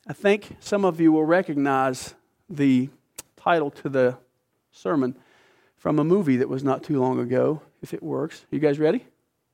I think some of you will recognize the title to the sermon from a movie that was not too long ago, if it works. You guys ready?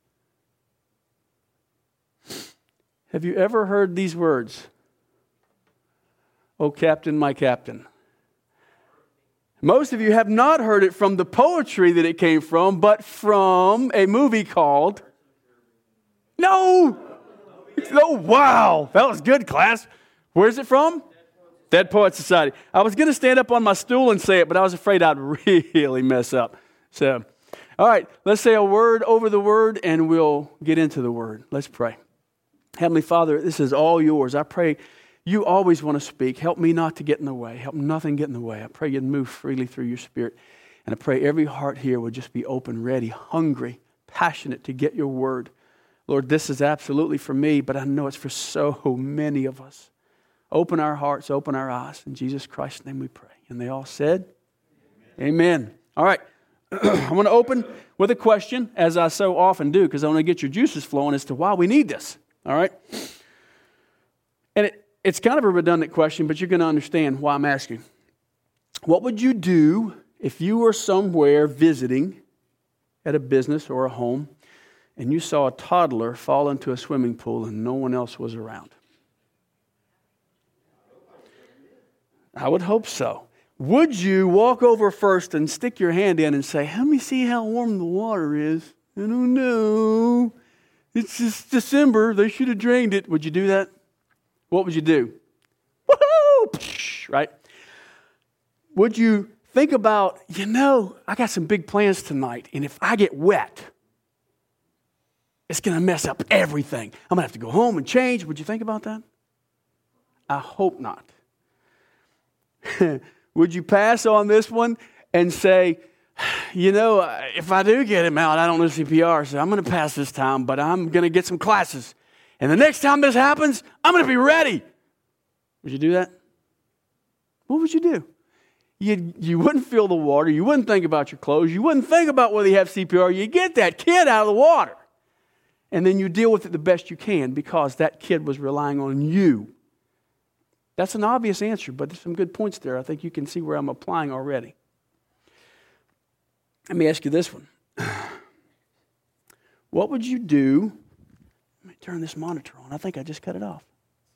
Have you ever heard these words? "Oh, Captain, my Captain." Most of you have not heard it from the poetry that it came from, but from a movie called... No! Oh, wow! That was good, class. Where's it from? Dead Poets Society. I was going to stand up on my stool and say it, but I was afraid I'd really mess up. So, all right, let's say a word over the word, and we'll get into the word. Let's pray. Heavenly Father, this is all yours. I pray you always want to speak. Help me not to get in the way. Help nothing get in the way. I pray you'd move freely through your Spirit. And I pray every heart here would just be open, ready, hungry, passionate to get your word. Lord, this is absolutely for me, but I know it's for so many of us. Open our hearts, open our eyes. In Jesus Christ's name we pray. And they all said, Amen. All right. I want to open with a question, as I so often do, because I want to get your juices flowing as to why we need this. All right? And it's kind of a redundant question, but you're going to understand why I'm asking. What would you do if you were somewhere visiting at a business or a home and you saw a toddler fall into a swimming pool and no one else was around? I would hope so. Would you walk over first and stick your hand in and say, "Let me see how warm the water is"? I don't know. It's just December. They should have drained it. Would you do that? What would you do? Woohoo! Right? Would you think about, I got some big plans tonight, and if I get wet, it's going to mess up everything. I'm going to have to go home and change. Would you think about that? I hope not. Would you pass on this one and say, if I do get him out, I don't know CPR, so I'm going to pass this time, but I'm going to get some classes. And the next time this happens, I'm going to be ready. Would you do that? What would you do? You wouldn't feel the water. You wouldn't think about your clothes. You wouldn't think about whether you have CPR. You get that kid out of the water. And then you deal with it the best you can because that kid was relying on you. That's an obvious answer, but there's some good points there. I think you can see where I'm applying already. Let me ask you this one. What would you do? Let me turn this monitor on. I think I just cut it off.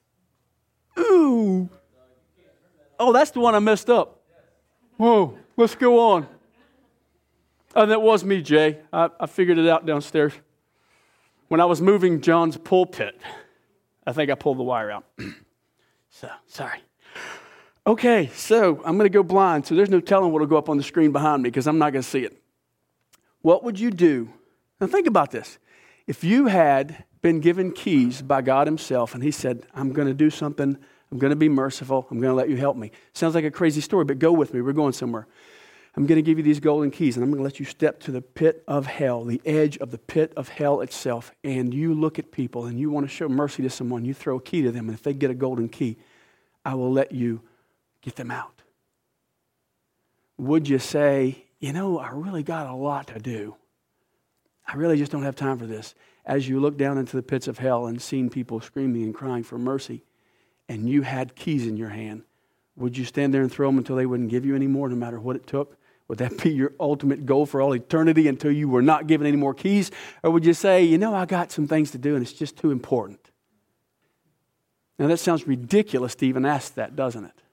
Ooh. Oh, that's the one I messed up. Whoa, let's go on. Oh, that was me, Jay. I figured it out downstairs. When I was moving John's pulpit, I think I pulled the wire out. So, sorry. Okay, so I'm going to go blind, so there's no telling what will go up on the screen behind me because I'm not going to see it. What would you do? Now think about this. If you had been given keys by God himself and he said, "I'm going to do something, I'm going to be merciful, I'm going to let you help me." Sounds like a crazy story, but go with me. We're going somewhere. I'm going to give you these golden keys and I'm going to let you step to the pit of hell, the edge of the pit of hell itself. And you look at people and you want to show mercy to someone. You throw a key to them, and if they get a golden key, I will let you get them out. Would you say, I really got a lot to do. I really just don't have time for this. As you look down into the pits of hell and seen people screaming and crying for mercy, and you had keys in your hand, would you stand there and throw them until they wouldn't give you any more, no matter what it took? Would that be your ultimate goal for all eternity until you were not given any more keys? Or would you say, I got some things to do and it's just too important? Now that sounds ridiculous to even ask that, doesn't it?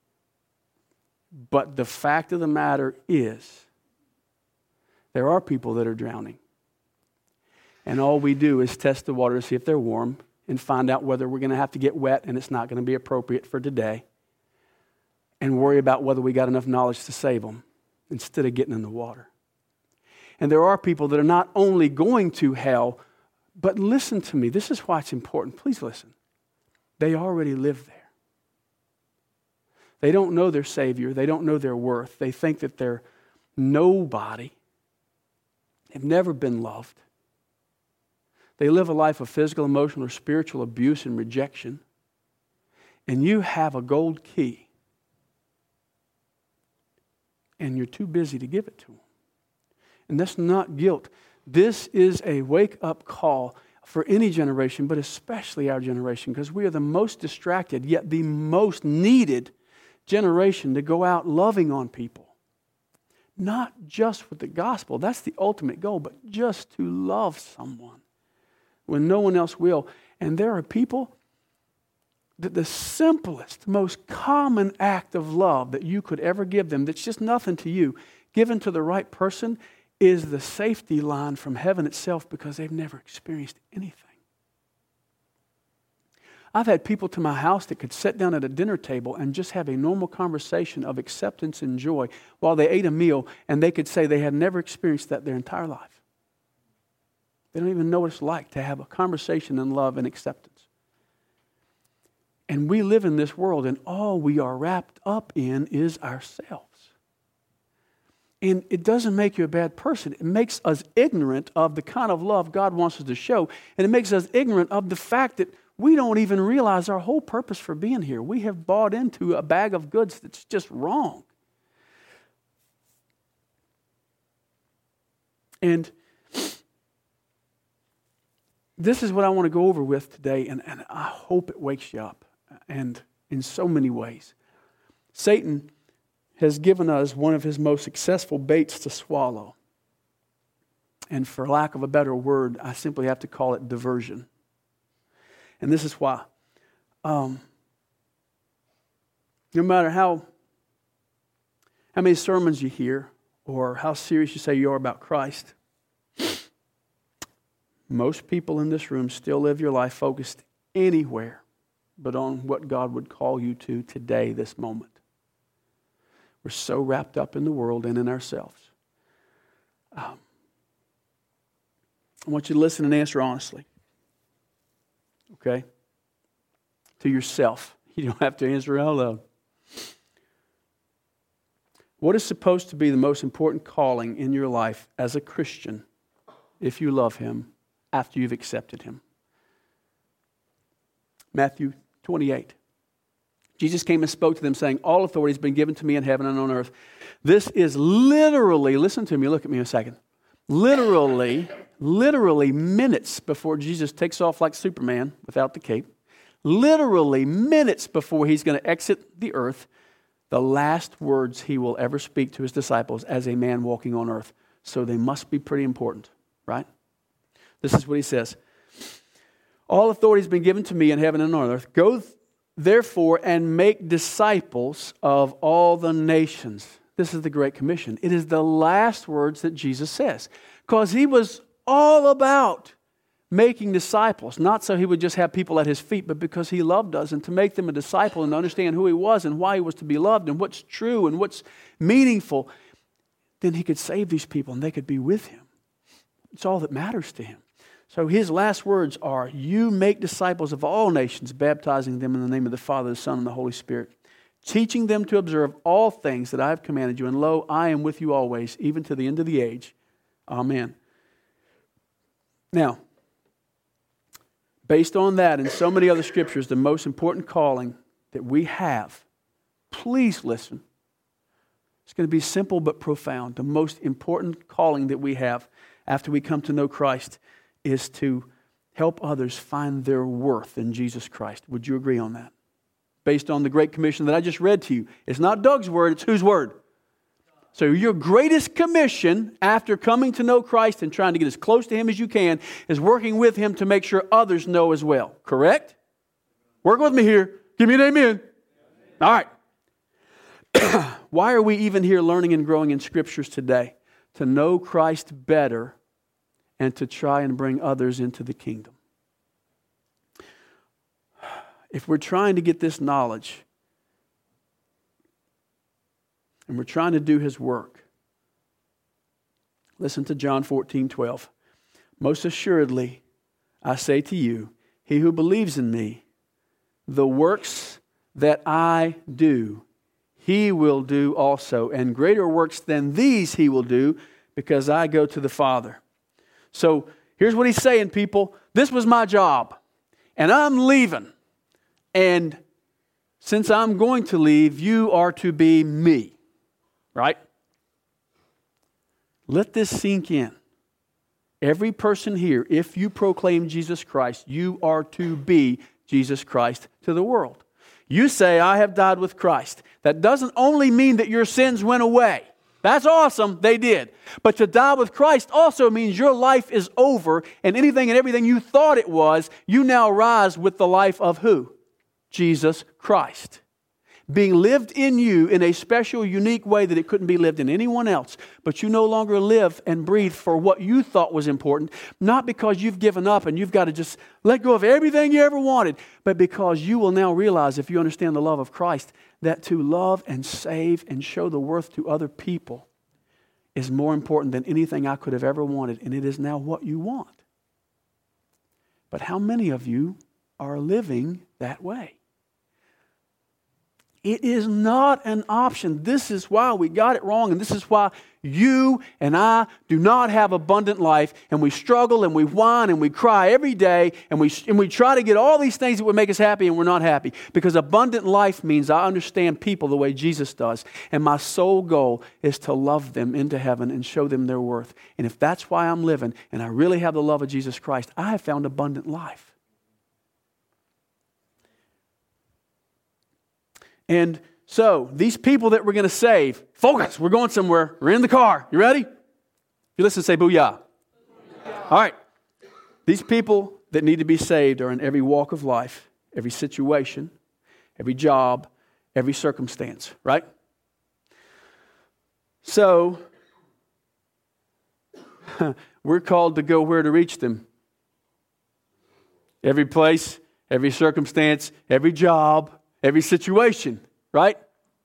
But the fact of the matter is, there are people that are drowning. And all we do is test the water to see if they're warm and find out whether we're going to have to get wet and it's not going to be appropriate for today. And worry about whether we got enough knowledge to save them instead of getting in the water. And there are people that are not only going to hell, but listen to me. This is why it's important. Please listen. They already live there. They don't know their Savior. They don't know their worth. They think that they're nobody. They've never been loved. They live a life of physical, emotional, or spiritual abuse and rejection. And you have a gold key. And you're too busy to give it to them. And that's not guilt. This is a wake-up call for any generation, but especially our generation, because we are the most distracted, yet the most needed generation to go out loving on people. Not just with the gospel, that's the ultimate goal, but just to love someone when no one else will. And there are people that the simplest, most common act of love that you could ever give them, that's just nothing to you, given to the right person, is the safety line from heaven itself, because they've never experienced anything. I've had people to my house that could sit down at a dinner table and just have a normal conversation of acceptance and joy while they ate a meal, and they could say they had never experienced that their entire life. They don't even know what it's like to have a conversation in love and acceptance. And we live in this world, and all we are wrapped up in is ourselves. And it doesn't make you a bad person. It makes us ignorant of the kind of love God wants us to show, and it makes us ignorant of the fact that we don't even realize our whole purpose for being here. We have bought into a bag of goods that's just wrong. And this is what I want to go over with today, and I hope it wakes you up, and in so many ways. Satan has given us one of his most successful baits to swallow. And for lack of a better word, I simply have to call it diversion. And this is why. No matter how many sermons you hear or how serious you say you are about Christ, most people in this room still live your life focused anywhere but on what God would call you to today, this moment. We're so wrapped up in the world and in ourselves. I want you to listen and answer honestly. Okay? To yourself. You don't have to answer out loud. What is supposed to be the most important calling in your life as a Christian, if you love Him, after you've accepted Him? Matthew 28. Jesus came and spoke to them, saying, all authority has been given to me in heaven and on earth. This is literally, listen to me, look at me a second. Literally minutes before Jesus takes off like Superman without the cape. Literally minutes before He's going to exit the earth. The last words He will ever speak to His disciples as a man walking on earth. So they must be pretty important, right? This is what He says. All authority has been given to me in heaven and on earth. Go therefore and make disciples of all the nations. This is the Great Commission. It is the last words that Jesus says. Because He was all about making disciples. Not so He would just have people at His feet, but because He loved us, and to make them a disciple and to understand who He was and why He was to be loved and what's true and what's meaningful. Then He could save these people and they could be with Him. It's all that matters to Him. So His last words are, you make disciples of all nations, baptizing them in the name of the Father, the Son, and the Holy Spirit, teaching them to observe all things that I have commanded you. And lo, I am with you always, even to the end of the age. Amen. Now, based on that and so many other scriptures, the most important calling that we have, please listen. It's going to be simple but profound. The most important calling that we have after we come to know Christ is to help others find their worth in Jesus Christ. Would you agree on that? Based on the Great Commission that I just read to you. It's not Doug's word, it's whose word? So your greatest commission after coming to know Christ and trying to get as close to Him as you can is working with Him to make sure others know as well. Correct? Work with me here. Give me an amen. All right. Why are we even here learning and growing in Scriptures today? To know Christ better and to try and bring others into the kingdom. If we're trying to get this knowledge and we're trying to do His work, listen to John 14:12. Most assuredly, I say to you, he who believes in me, the works that I do, he will do also. And greater works than these he will do, because I go to the Father. So here's what He's saying, people. This was my job, and I'm leaving. And since I'm going to leave, you are to be me. Right? Let this sink in. Every person here, if you proclaim Jesus Christ, you are to be Jesus Christ to the world. You say, I have died with Christ. That doesn't only mean that your sins went away. That's awesome, they did. But to die with Christ also means your life is over, and anything and everything you thought it was, you now rise with the life of who? Jesus Christ. Being lived in you in a special, unique way that it couldn't be lived in anyone else. But you no longer live and breathe for what you thought was important, not because you've given up and you've got to just let go of everything you ever wanted, but because you will now realize, if you understand the love of Christ, that to love and save and show the worth to other people is more important than anything I could have ever wanted, and it is now what you want. But how many of you are living that way? It is not an option. This is why we got it wrong, and this is why you and I do not have abundant life, and we struggle and we whine and we cry every day, and we try to get all these things that would make us happy, and we're not happy. Because abundant life means I understand people the way Jesus does, and my sole goal is to love them into heaven and show them their worth. And if that's why I'm living, and I really have the love of Jesus Christ, I have found abundant life. And so, these people that we're going to save, focus, we're going somewhere, we're in the car. You ready? If you listen, say booyah. Booyah. All right. These people that need to be saved are in every walk of life, every situation, every job, every circumstance, right? So, we're called to go where to reach them. Every place, every circumstance, every job, every situation, right?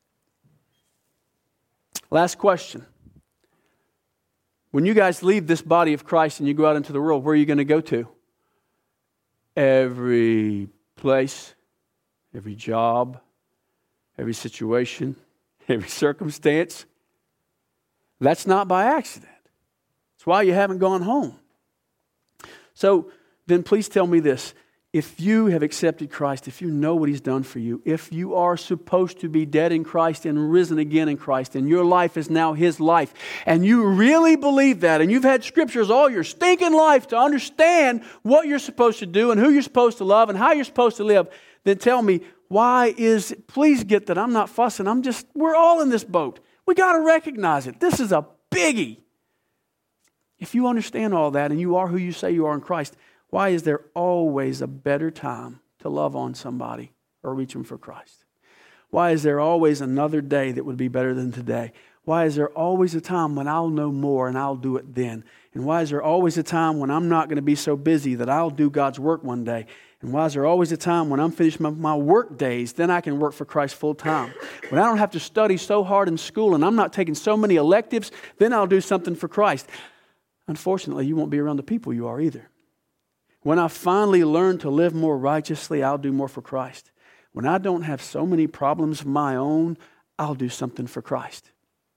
Last question. When you guys leave this body of Christ and you go out into the world, where are you going to go to? Every place, every job, every situation, every circumstance. That's not by accident. It's why you haven't gone home. So then please tell me this. If you have accepted Christ, if you know what He's done for you, if you are supposed to be dead in Christ and risen again in Christ, and your life is now His life, and you really believe that, and you've had scriptures all your stinking life to understand what you're supposed to do and who you're supposed to love and how you're supposed to live, then tell me, please get that I'm not fussing. We're all in this boat. We got to recognize it. This is a biggie. If you understand all that and you are who you say you are in Christ, why is there always a better time to love on somebody or reach them for Christ? Why is there always another day that would be better than today? Why is there always a time when I'll know more and I'll do it then? And why is there always a time when I'm not going to be so busy that I'll do God's work one day? And why is there always a time when I'm finished my work days, then I can work for Christ full time? When I don't have to study so hard in school and I'm not taking so many electives, then I'll do something for Christ. Unfortunately, you won't be around the people you are either. When I finally learn to live more righteously, I'll do more for Christ. When I don't have so many problems of my own, I'll do something for Christ.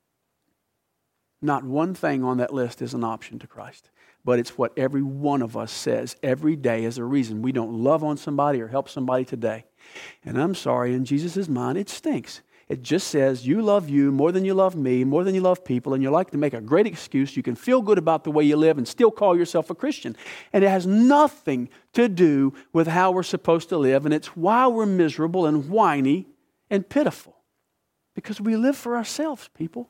Not one thing on that list is an option to Christ. But it's what every one of us says every day as a reason we don't love on somebody or help somebody today. And I'm sorry, in Jesus' mind, it stinks. It just says you love you more than you love me, more than you love people, and you like to make a great excuse. You can feel good about the way you live and still call yourself a Christian. And it has nothing to do with how we're supposed to live, and it's why we're miserable and whiny and pitiful. Because we live for ourselves, people.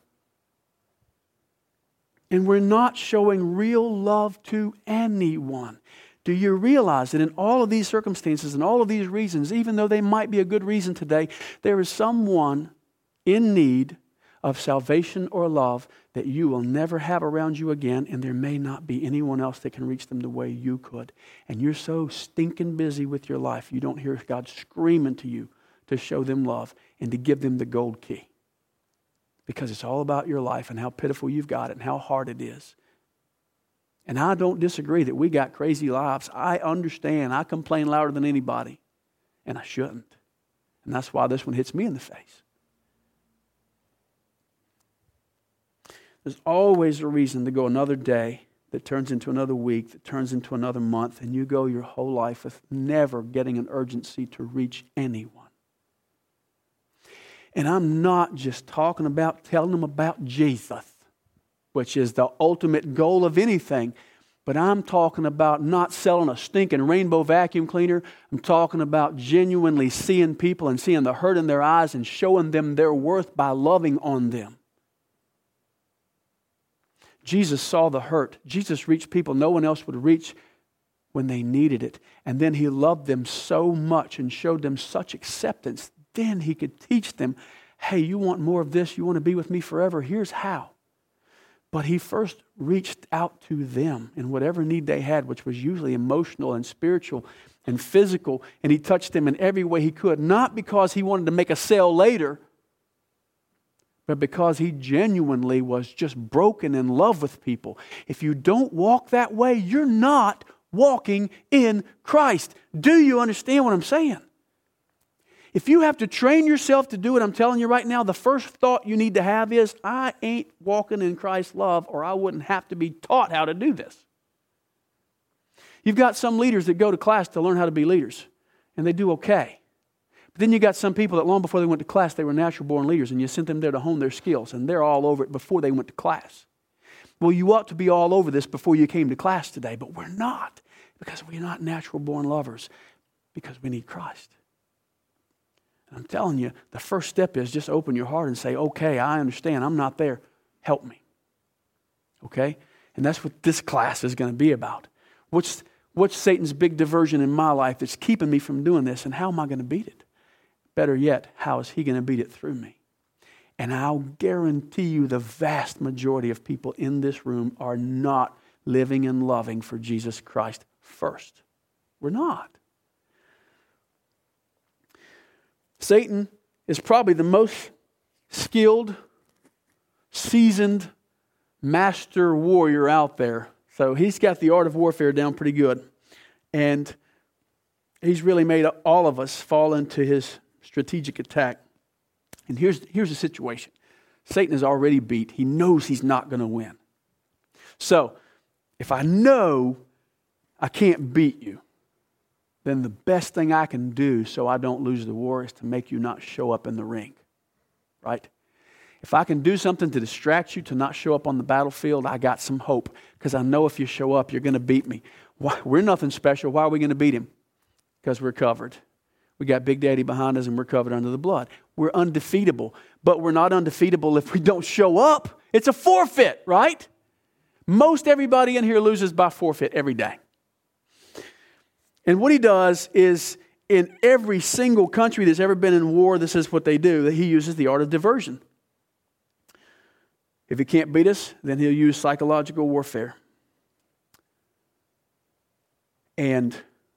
And we're not showing real love to anyone. Do you realize that in all of these circumstances and all of these reasons, even though they might be a good reason today, there is someone in need of salvation or love that you will never have around you again, and there may not be anyone else that can reach them the way you could. And you're so stinking busy with your life, you don't hear God screaming to you to show them love and to give them the gold key. Because it's all about your life and how pitiful you've got it and how hard it is. And I don't disagree that we got crazy lives. I understand. I complain louder than anybody. And I shouldn't. And that's why this one hits me in the face. There's always a reason to go another day that turns into another week, that turns into another month, and you go your whole life with never getting an urgency to reach anyone. And I'm not just talking about telling them about Jesus, which is the ultimate goal of anything. But I'm talking about not selling a stinking rainbow vacuum cleaner. I'm talking about genuinely seeing people and seeing the hurt in their eyes and showing them their worth by loving on them. Jesus saw the hurt. Jesus reached people no one else would reach when they needed it. And then He loved them so much and showed them such acceptance. Then He could teach them, hey, you want more of this? You want to be with me forever? Here's how. But He first reached out to them in whatever need they had, which was usually emotional and spiritual and physical. And He touched them in every way He could. Not because He wanted to make a sale later, but because He genuinely was just broken in love with people. If you don't walk that way, you're not walking in Christ. Do you understand what I'm saying? If you have to train yourself to do it, I'm telling you right now, the first thought you need to have is, I ain't walking in Christ's love, or I wouldn't have to be taught how to do this. You've got some leaders that go to class to learn how to be leaders, and they do okay. But then you got some people that long before they went to class, they were natural born leaders, and you sent them there to hone their skills, and they're all over it before they went to class. Well, you ought to be all over this before you came to class today, but we're not, because we're not natural born lovers, because we need Christ. And I'm telling you, the first step is just open your heart and say, okay, I understand, I'm not there, help me. Okay? And that's what this class is going to be about. What's Satan's big diversion in my life that's keeping me from doing this, and how am I going to beat it? Better yet, how is He going to beat it through me? And I'll guarantee you the vast majority of people in this room are not living and loving for Jesus Christ first. We're not. Satan is probably the most skilled, seasoned master warrior out there. So he's got the art of warfare down pretty good. And he's really made all of us fall into his strategic attack. And here's the situation. Satan is already beat. He knows he's not going to win. So, if I know I can't beat you, then the best thing I can do so I don't lose the war is to make you not show up in the ring. Right? If I can do something to distract you to not show up on the battlefield, I got some hope. Because I know if you show up, you're going to beat me. We're nothing special. Why are we going to beat him? Because we're covered. We got Big Daddy behind us and we're covered under the blood. We're undefeatable. But we're not undefeatable if we don't show up. It's a forfeit, right? Most everybody in here loses by forfeit every day. And what he does is, in every single country that's ever been in war, this is what they do. He uses the art of diversion. If he can't beat us, then he'll use psychological warfare. And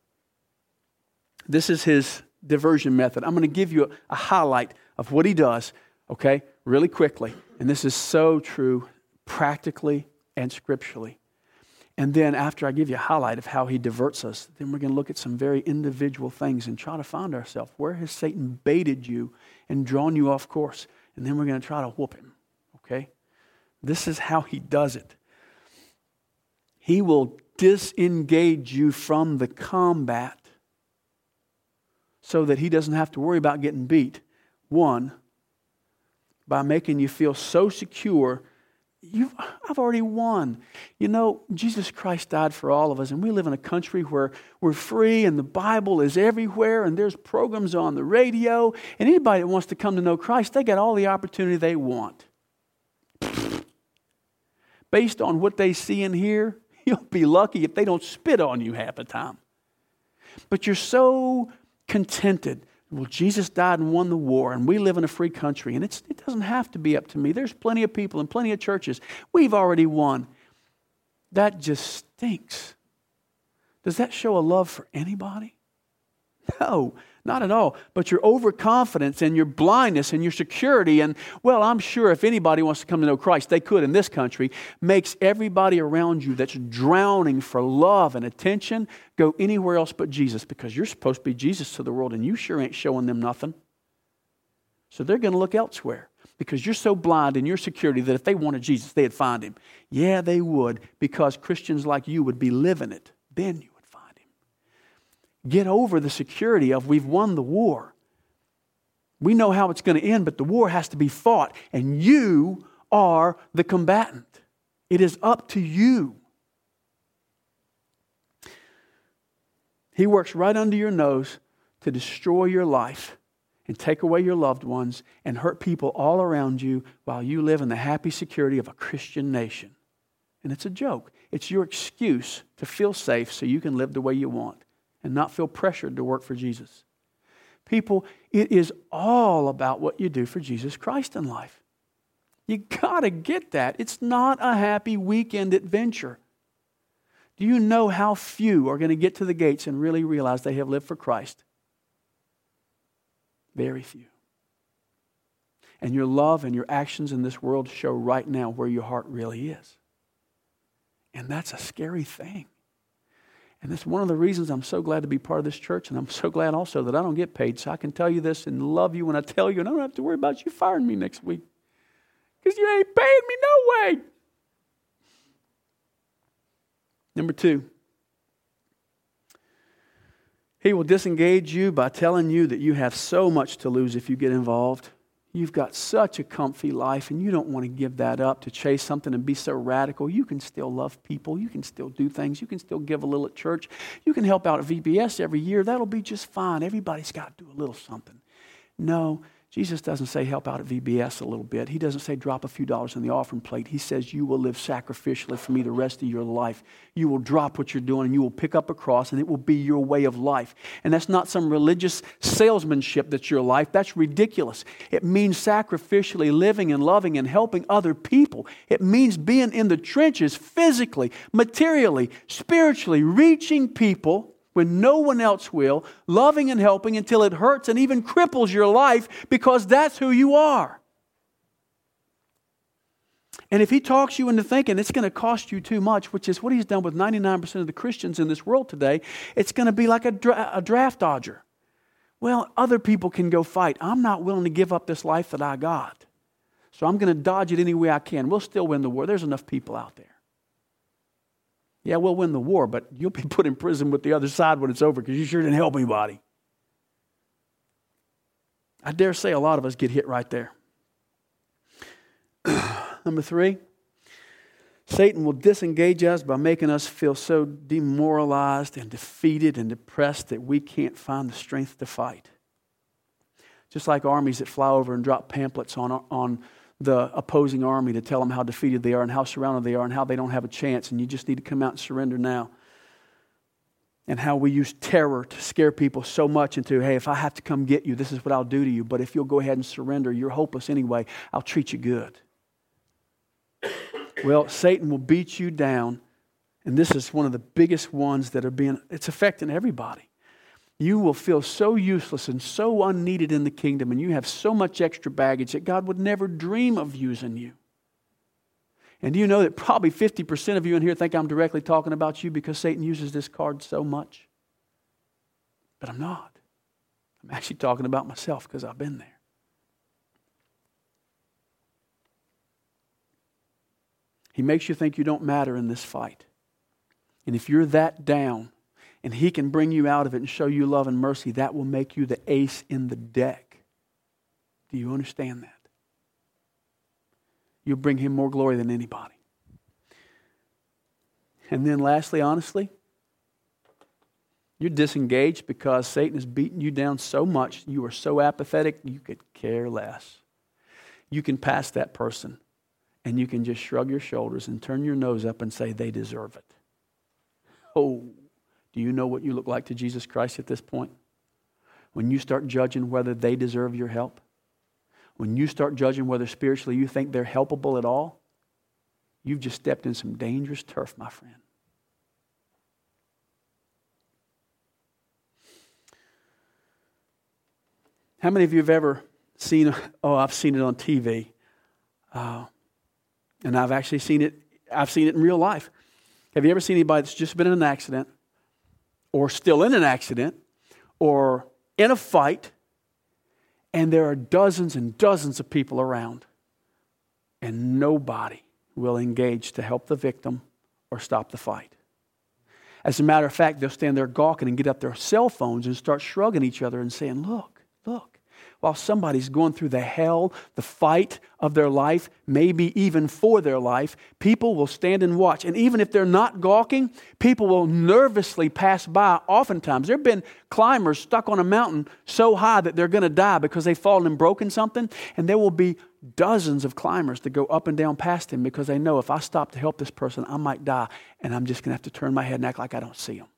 this is his diversion method. I'm going to give you a highlight of what he does, okay, really quickly. And this is so true practically and scripturally. And then after I give you a highlight of how he diverts us, then we're going to look at some very individual things and try to find ourselves. Where has Satan baited you and drawn you off course? And then we're going to try to whoop him, okay? This is how he does it. He will disengage you from the combat so that he doesn't have to worry about getting beat. One, by making you feel so secure, I've already won. You know, Jesus Christ died for all of us, and we live in a country where we're free and the Bible is everywhere and there's programs on the radio, and anybody that wants to come to know Christ, they got all the opportunity they want. Based on what they see and hear, you'll be lucky if they don't spit on you half the time. But you're so contented. Well, Jesus died and won the war, and we live in a free country, and it doesn't have to be up to me. There's plenty of people and plenty of churches. We've already won. That just stinks. Does that show a love for anybody? No, not at all. But your overconfidence and your blindness and your security and, well, I'm sure if anybody wants to come to know Christ, they could in this country, makes everybody around you that's drowning for love and attention go anywhere else but Jesus, because you're supposed to be Jesus to the world and you sure ain't showing them nothing. So they're going to look elsewhere because you're so blind in your security that if they wanted Jesus, they'd find him. Yeah, they would, because Christians like you would be living it. Then you would find him. Get over the security of we've won the war. We know how it's going to end, but the war has to be fought, and you are the combatant. It is up to you. He works right under your nose to destroy your life and take away your loved ones and hurt people all around you while you live in the happy security of a Christian nation. And it's a joke. It's your excuse to feel safe so you can live the way you want and not feel pressured to work for Jesus. People, it is all about what you do for Jesus Christ in life. You got to get that. It's not a happy weekend adventure. Do you know how few are going to get to the gates and really realize they have lived for Christ? Very few. And your love and your actions in this world show right now where your heart really is. And that's a scary thing. And that's one of the reasons I'm so glad to be part of this church, and I'm so glad also that I don't get paid, so I can tell you this and love you when I tell you, and I don't have to worry about you firing me next week. Because you ain't paying me no way. Number 2, he will disengage you by telling you that you have so much to lose if you get involved. You've got such a comfy life and you don't want to give that up to chase something and be so radical. You can still love people. You can still do things. You can still give a little at church. You can help out at VBS every year. That'll be just fine. Everybody's got to do a little something. No, Jesus doesn't say help out at VBS a little bit. He doesn't say drop a few dollars in the offering plate. He says you will live sacrificially for me the rest of your life. You will drop what you're doing and you will pick up a cross and it will be your way of life. And that's not some religious salesmanship that's your life. That's ridiculous. It means sacrificially living and loving and helping other people. It means being in the trenches physically, materially, spiritually, reaching people when no one else will, loving and helping until it hurts and even cripples your life because that's who you are. And if he talks you into thinking it's going to cost you too much, which is what he's done with 99% of the Christians in this world today, it's going to be like a draft dodger. Well, other people can go fight. I'm not willing to give up this life that I got. So I'm going to dodge it any way I can. We'll still win the war. There's enough people out there. Yeah, we'll win the war, but you'll be put in prison with the other side when it's over because you sure didn't help anybody. I dare say a lot of us get hit right there. Number 3, Satan will disengage us by making us feel so demoralized and defeated and depressed that we can't find the strength to fight. Just like armies that fly over and drop pamphlets on the opposing army to tell them how defeated they are and how surrounded they are and how they don't have a chance and you just need to come out and surrender now. And how we use terror to scare people so much into, hey, if I have to come get you, this is what I'll do to you. But if you'll go ahead and surrender, you're hopeless anyway. I'll treat you good. Well, Satan will beat you down. And this is one of the biggest ones that it's affecting everybody. You will feel so useless and so unneeded in the kingdom, and you have so much extra baggage that God would never dream of using you. And do you know that probably 50% of you in here think I'm directly talking about you because Satan uses this card so much? But I'm not. I'm actually talking about myself because I've been there. He makes you think you don't matter in this fight. And if you're that down, and he can bring you out of it and show you love and mercy, that will make you the ace in the deck. Do you understand that? You'll bring him more glory than anybody. And then lastly, honestly, you're disengaged because Satan has beaten you down so much, you are so apathetic, you could care less. You can pass that person and you can just shrug your shoulders and turn your nose up and say they deserve it. Oh, do you know what you look like to Jesus Christ at this point? When you start judging whether they deserve your help, when you start judging whether spiritually you think they're helpable at all, you've just stepped in some dangerous turf, my friend. How many of you have ever seen, I've seen it on TV, and I've actually seen it in real life. Have you ever seen anybody that's just been in an accident, or still in an accident, or in a fight, and there are dozens and dozens of people around, and nobody will engage to help the victim or stop the fight? As a matter of fact, they'll stand there gawking and get up their cell phones and start shrugging each other and saying, look, While somebody's going through the hell, the fight of their life, maybe even for their life, people will stand and watch. And even if they're not gawking, people will nervously pass by. Oftentimes, there have been climbers stuck on a mountain so high that they're going to die because they've fallen and broken something. And there will be dozens of climbers that go up and down past him because they know if I stop to help this person, I might die. And I'm just going to have to turn my head and act like I don't see them.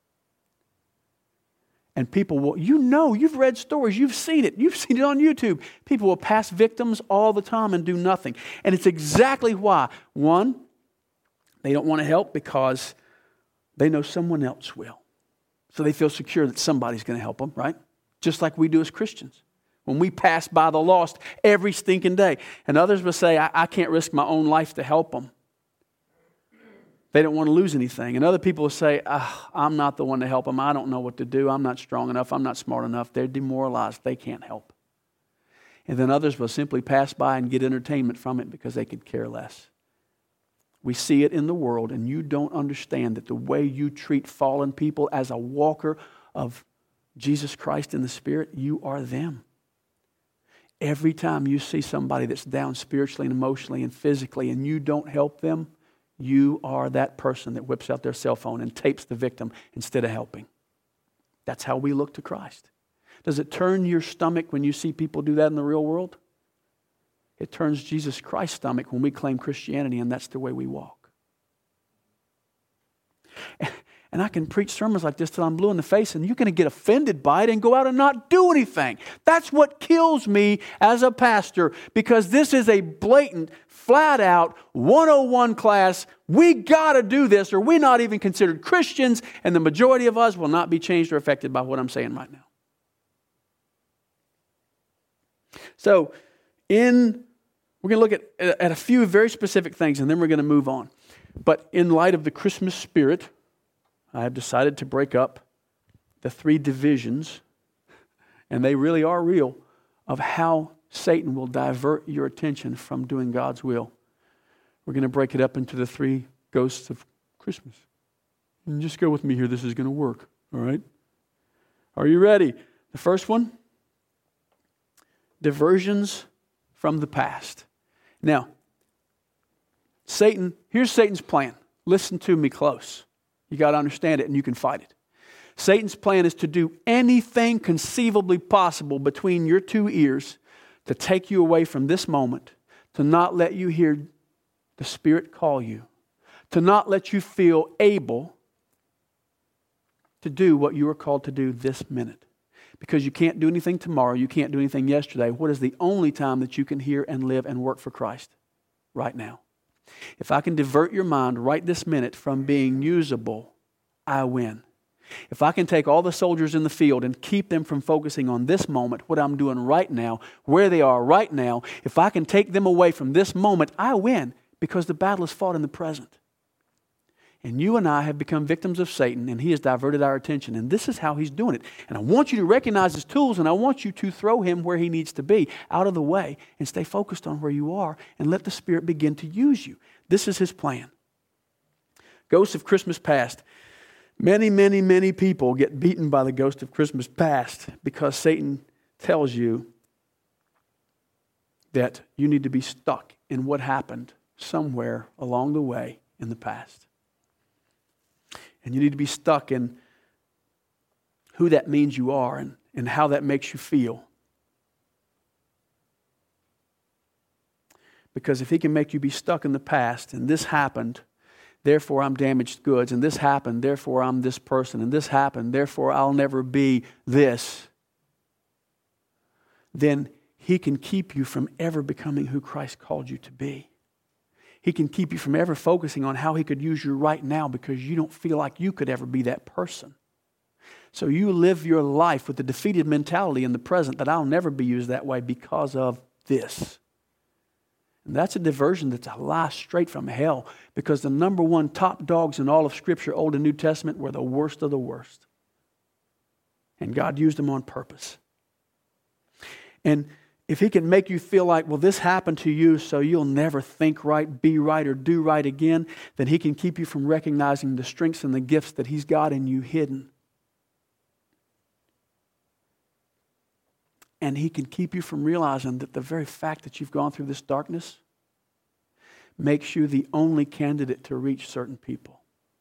And people will, you've read stories, you've seen it on YouTube. People will pass victims all the time and do nothing. And it's exactly why. One, they don't want to help because they know someone else will. So they feel secure that somebody's going to help them, right? Just like we do as Christians. When we pass by the lost every stinking day. And others will say, I can't risk my own life to help them. They don't want to lose anything. And other people will say, I'm not the one to help them. I don't know what to do. I'm not strong enough. I'm not smart enough. They're demoralized. They can't help. And then others will simply pass by and get entertainment from it because they could care less. We see it in the world, and you don't understand that the way you treat fallen people as a walker of Jesus Christ in the Spirit, you are them. Every time you see somebody that's down spiritually and emotionally and physically and you don't help them, you are that person that whips out their cell phone and tapes the victim instead of helping. That's how we look to Christ. Does it turn your stomach when you see people do that in the real world? It turns Jesus Christ's stomach when we claim Christianity, and that's the way we walk. And I can preach sermons like this till I'm blue in the face, and you're going to get offended by it and go out and not do anything. That's what kills me as a pastor, because this is a blatant, flat-out 101 class. We got to do this, or we're not even considered Christians, and the majority of us will not be changed or affected by what I'm saying right now. So, we're going to look at a few very specific things, and then we're going to move on. But in light of the Christmas spirit, I have decided to break up the three divisions, and they really are real, of how Satan will divert your attention from doing God's will. We're going to break it up into the three ghosts of Christmas. And just go with me here. This is going to work. All right? Are you ready? The first one, diversions from the past. Now, here's Satan's plan. Listen to me close. You got to understand it, and you can fight it. Satan's plan is to do anything conceivably possible between your two ears to take you away from this moment, to not let you hear the Spirit call you, to not let you feel able to do what you are called to do this minute. Because you can't do anything tomorrow, you can't do anything yesterday. What is the only time that you can hear and live and work for Christ? Right now. If I can divert your mind right this minute from being usable, I win. If I can take all the soldiers in the field and keep them from focusing on this moment, what I'm doing right now, where they are right now, if I can take them away from this moment, I win, because the battle is fought in the present. And you and I have become victims of Satan, and he has diverted our attention. And this is how he's doing it. And I want you to recognize his tools, and I want you to throw him where he needs to be, out of the way, and stay focused on where you are, and let the Spirit begin to use you. This is his plan. Ghosts of Christmas past. Many, many, many people get beaten by the ghost of Christmas past because Satan tells you that you need to be stuck in what happened somewhere along the way in the past. And you need to be stuck in who that means you are and how that makes you feel. Because if he can make you be stuck in the past, and this happened, therefore I'm damaged goods, and this happened, therefore I'm this person, and this happened, therefore I'll never be this, then he can keep you from ever becoming who Christ called you to be. He can keep you from ever focusing on how he could use you right now, because you don't feel like you could ever be that person. So you live your life with the defeated mentality in the present that I'll never be used that way because of this. And that's a diversion that's a lie straight from hell, because the number one top dogs in all of Scripture, Old and New Testament, were the worst of the worst. And God used them on purpose. And if he can make you feel like, well, this happened to you, so you'll never think right, be right, or do right again, then he can keep you from recognizing the strengths and the gifts that he's got in you hidden. And he can keep you from realizing that the very fact that you've gone through this darkness makes you the only candidate to reach certain people.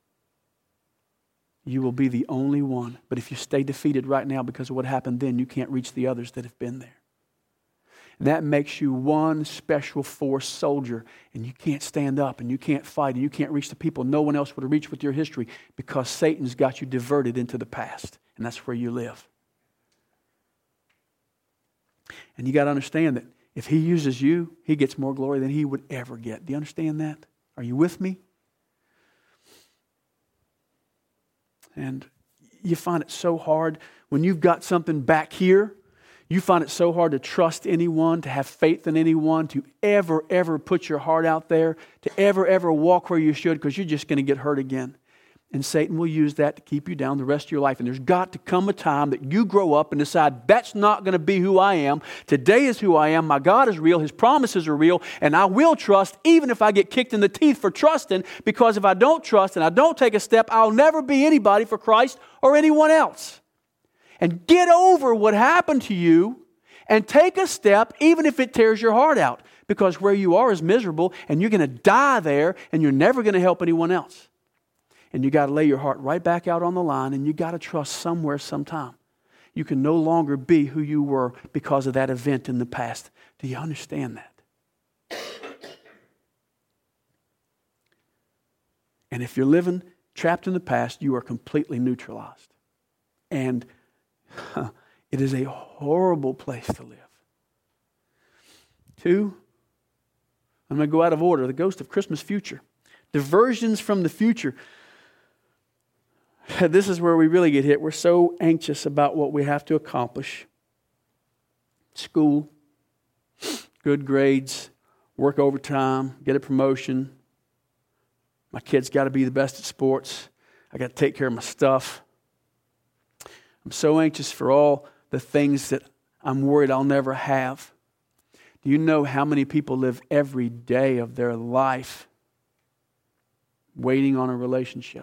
You will be the only one. But if you stay defeated right now because of what happened then, you can't reach the others that have been there. And that makes you one special force soldier, and you can't stand up, and you can't fight, and you can't reach the people no one else would have reached with your history because Satan's got you diverted into the past, and that's where you live. And you got to understand that if he uses you, he gets more glory than he would ever get. Do you understand that? Are you with me? And you find it so hard when you've got something back here. You find it so hard to trust anyone, to have faith in anyone, to ever put your heart out there, to ever walk where you should, because you're just going to get hurt again. And Satan will use that to keep you down the rest of your life. And there's got to come a time that you grow up and decide, that's not going to be who I am. Today is who I am. My God is real. His promises are real. And I will trust even if I get kicked in the teeth for trusting. Because if I don't trust and I don't take a step, I'll never be anybody for Christ or anyone else. And get over what happened to you and take a step even if it tears your heart out. Because where you are is miserable and you're going to die there and you're never going to help anyone else. And you got to lay your heart right back out on the line, and you got to trust somewhere, sometime. You can no longer be who you were because of that event in the past. Do you understand that? And if you're living trapped in the past, you are completely neutralized. And it is a horrible place to live. 2, I'm going to go out of order. The ghost of Christmas future. Diversions from the future. This is where we really get hit. We're so anxious about what we have to accomplish. School, good grades, work overtime, get a promotion. My kid's got to be the best at sports. I got to take care of my stuff. I'm so anxious for all the things that I'm worried I'll never have. Do you know how many people live every day of their life waiting on a relationship?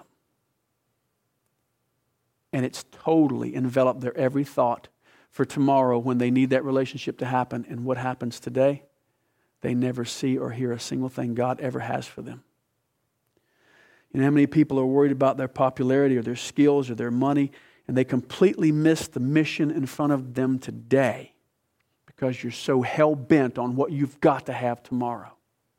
And it's totally enveloped their every thought for tomorrow when they need that relationship to happen. And what happens today? They never see or hear a single thing God ever has for them. You know how many people are worried about their popularity or their skills or their money, and they completely miss the mission in front of them today because you're so hell-bent on what you've got to have tomorrow.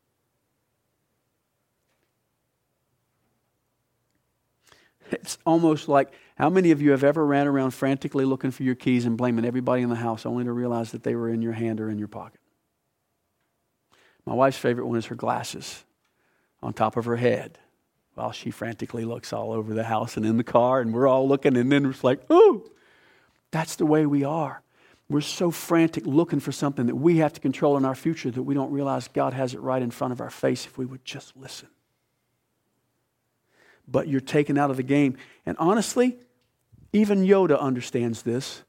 It's almost like, how many of you have ever ran around frantically looking for your keys and blaming everybody in the house only to realize that they were in your hand or in your pocket? My wife's favorite one is her glasses on top of her head while she frantically looks all over the house and in the car, and we're all looking, and then it's like, ooh, that's the way we are. We're so frantic looking for something that we have to control in our future that we don't realize God has it right in front of our face if we would just listen. But you're taken out of the game. And honestly, even Yoda understands this.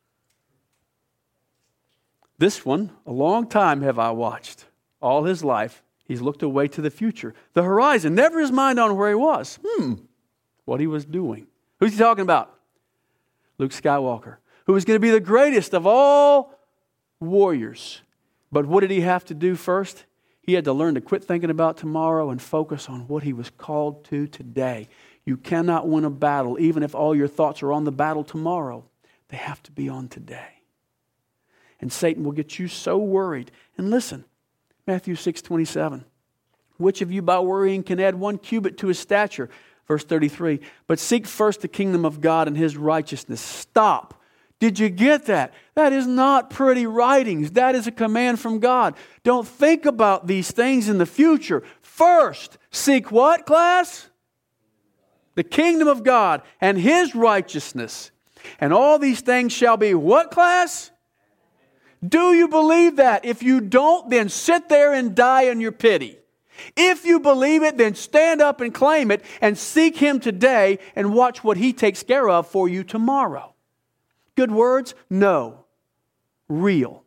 This one, a long time have I watched. All his life, he's looked away to the future. The horizon, never his mind on where he was. What he was doing. Who's he talking about? Luke Skywalker, who was going to be the greatest of all warriors. But what did he have to do first? He had to learn to quit thinking about tomorrow and focus on what he was called to today. You cannot win a battle, even if all your thoughts are on the battle tomorrow. They have to be on today. And Satan will get you so worried. And listen, Matthew 6:27. Which of you by worrying can add 1 cubit to his stature? Verse 33. But seek first the kingdom of God and his righteousness. Stop. Did you get that? That is not pretty writings. That is a command from God. Don't think about these things in the future. First, seek what, class? The kingdom of God and his righteousness. And all these things shall be what, class? Do you believe that? If you don't, then sit there and die in your pity. If you believe it, then stand up and claim it and seek him today and watch what he takes care of for you tomorrow. Good words? No. Real.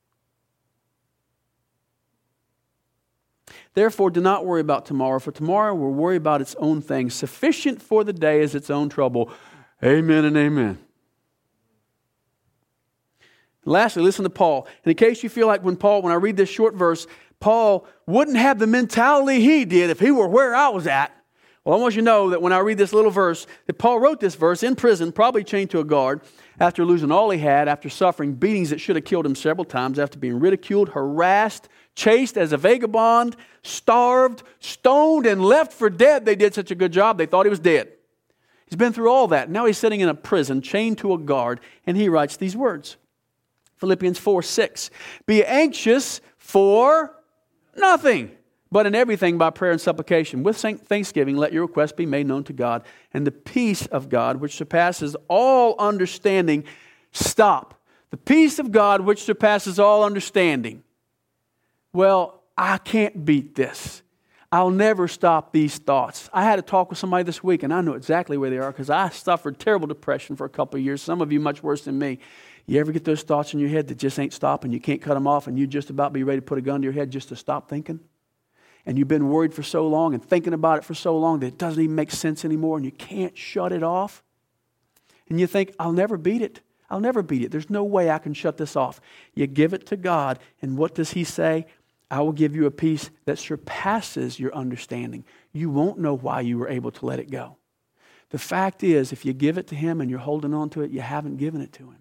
Therefore, do not worry about tomorrow, for tomorrow will worry about its own things. Sufficient for the day is its own trouble. Amen and amen. Lastly, listen to Paul. And in case you feel like when I read this short verse, Paul wouldn't have the mentality he did if he were where I was at. Well, I want you to know that when I read this little verse, that Paul wrote this verse in prison, probably chained to a guard, after losing all he had, after suffering beatings that should have killed him several times, after being ridiculed, harassed, chased as a vagabond, starved, stoned, and left for dead. They did such a good job, they thought he was dead. He's been through all that. Now he's sitting in a prison, chained to a guard, and he writes these words. Philippians 4:6. Be anxious for nothing, but in everything by prayer and supplication. With thanksgiving, let your requests be made known to God. And the peace of God, which surpasses all understanding. Stop. The peace of God, which surpasses all understanding. Well, I can't beat this. I'll never stop these thoughts. I had a talk with somebody this week, and I know exactly where they are because I suffered terrible depression for a couple of years. Some of you much worse than me. You ever get those thoughts in your head that just ain't stopping? You can't cut them off, and you just about be ready to put a gun to your head just to stop thinking? And you've been worried for so long and thinking about it for so long that it doesn't even make sense anymore, and you can't shut it off? And you think, I'll never beat it. I'll never beat it. There's no way I can shut this off. You give it to God, and what does He say? I will give you a peace that surpasses your understanding. You won't know why you were able to let it go. The fact is, if you give it to Him and you're holding on to it, you haven't given it to Him.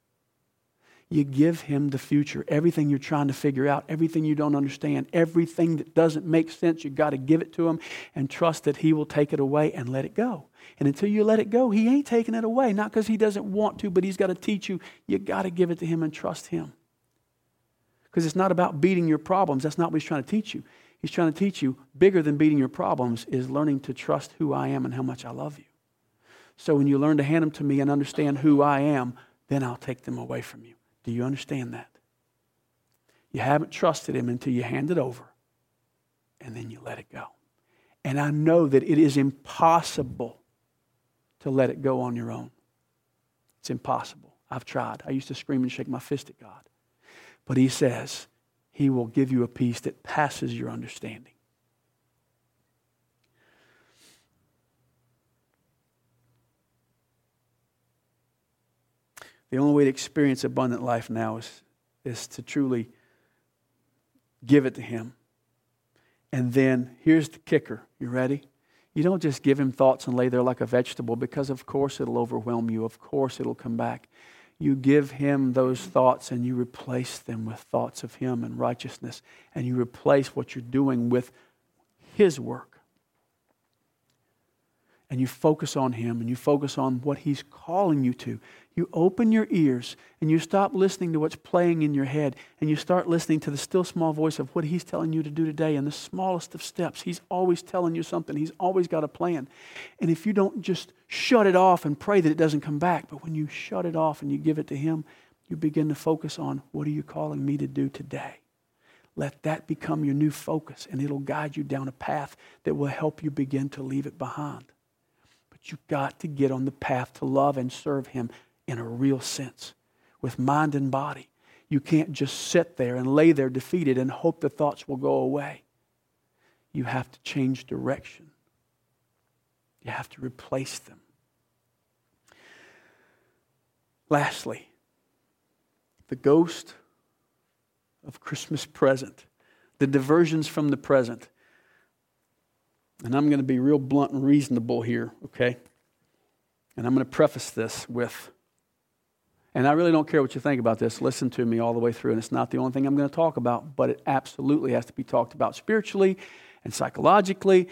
You give Him the future. Everything you're trying to figure out, everything you don't understand, everything that doesn't make sense, you've got to give it to Him and trust that He will take it away and let it go. And until you let it go, He ain't taking it away. Not because He doesn't want to, but He's got to teach you. You got to give it to Him and trust Him. Because it's not about beating your problems. That's not what He's trying to teach you. He's trying to teach you, bigger than beating your problems is learning to trust who I am and how much I love you. So when you learn to hand them to me and understand who I am, then I'll take them away from you. Do you understand that? You haven't trusted Him until you hand it over, and then you let it go. And I know that it is impossible to let it go on your own. It's impossible. I've tried. I used to scream and shake my fist at God. But He says He will give you a peace that passes your understanding. The only way to experience abundant life now is to truly give it to Him. And then, here's the kicker. You ready? You don't just give Him thoughts and lay there like a vegetable, because of course it'll overwhelm you. Of course it'll come back. You give Him those thoughts and you replace them with thoughts of Him and righteousness. And you replace what you're doing with His work. And you focus on Him and you focus on what He's calling you to. You open your ears and you stop listening to what's playing in your head, and you start listening to the still small voice of what He's telling you to do today in the smallest of steps. He's always telling you something. He's always got a plan. And if you don't just shut it off and pray that it doesn't come back, but when you shut it off and you give it to Him, you begin to focus on, what are you calling me to do today? Let that become your new focus, and it'll guide you down a path that will help you begin to leave it behind. But you've got to get on the path to love and serve Him in a real sense, with mind and body. You can't just sit there and lay there defeated and hope the thoughts will go away. You have to change direction. You have to replace them. Lastly, the ghost of Christmas present, the diversions from the present. And I'm going to be real blunt and reasonable here, okay? And I'm going to preface this with, and I really don't care what you think about this. Listen to me all the way through. And it's not the only thing I'm going to talk about, but it absolutely has to be talked about spiritually and psychologically.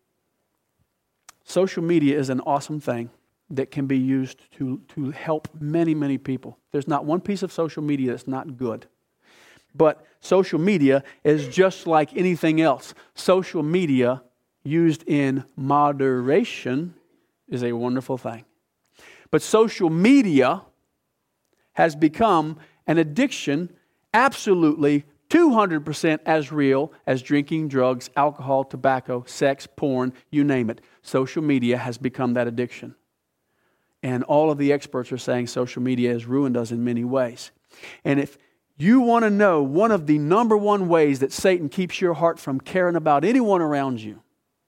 Social media is an awesome thing that can be used to help many, many people. There's not one piece of social media that's not good. But social media is just like anything else. Social media used in moderation is a wonderful thing. But social media has become an addiction, absolutely 200% as real as drinking, drugs, alcohol, tobacco, sex, porn, you name it. Social media has become that addiction. And all of the experts are saying social media has ruined us in many ways. And if you want to know one of the number one ways that Satan keeps your heart from caring about anyone around you,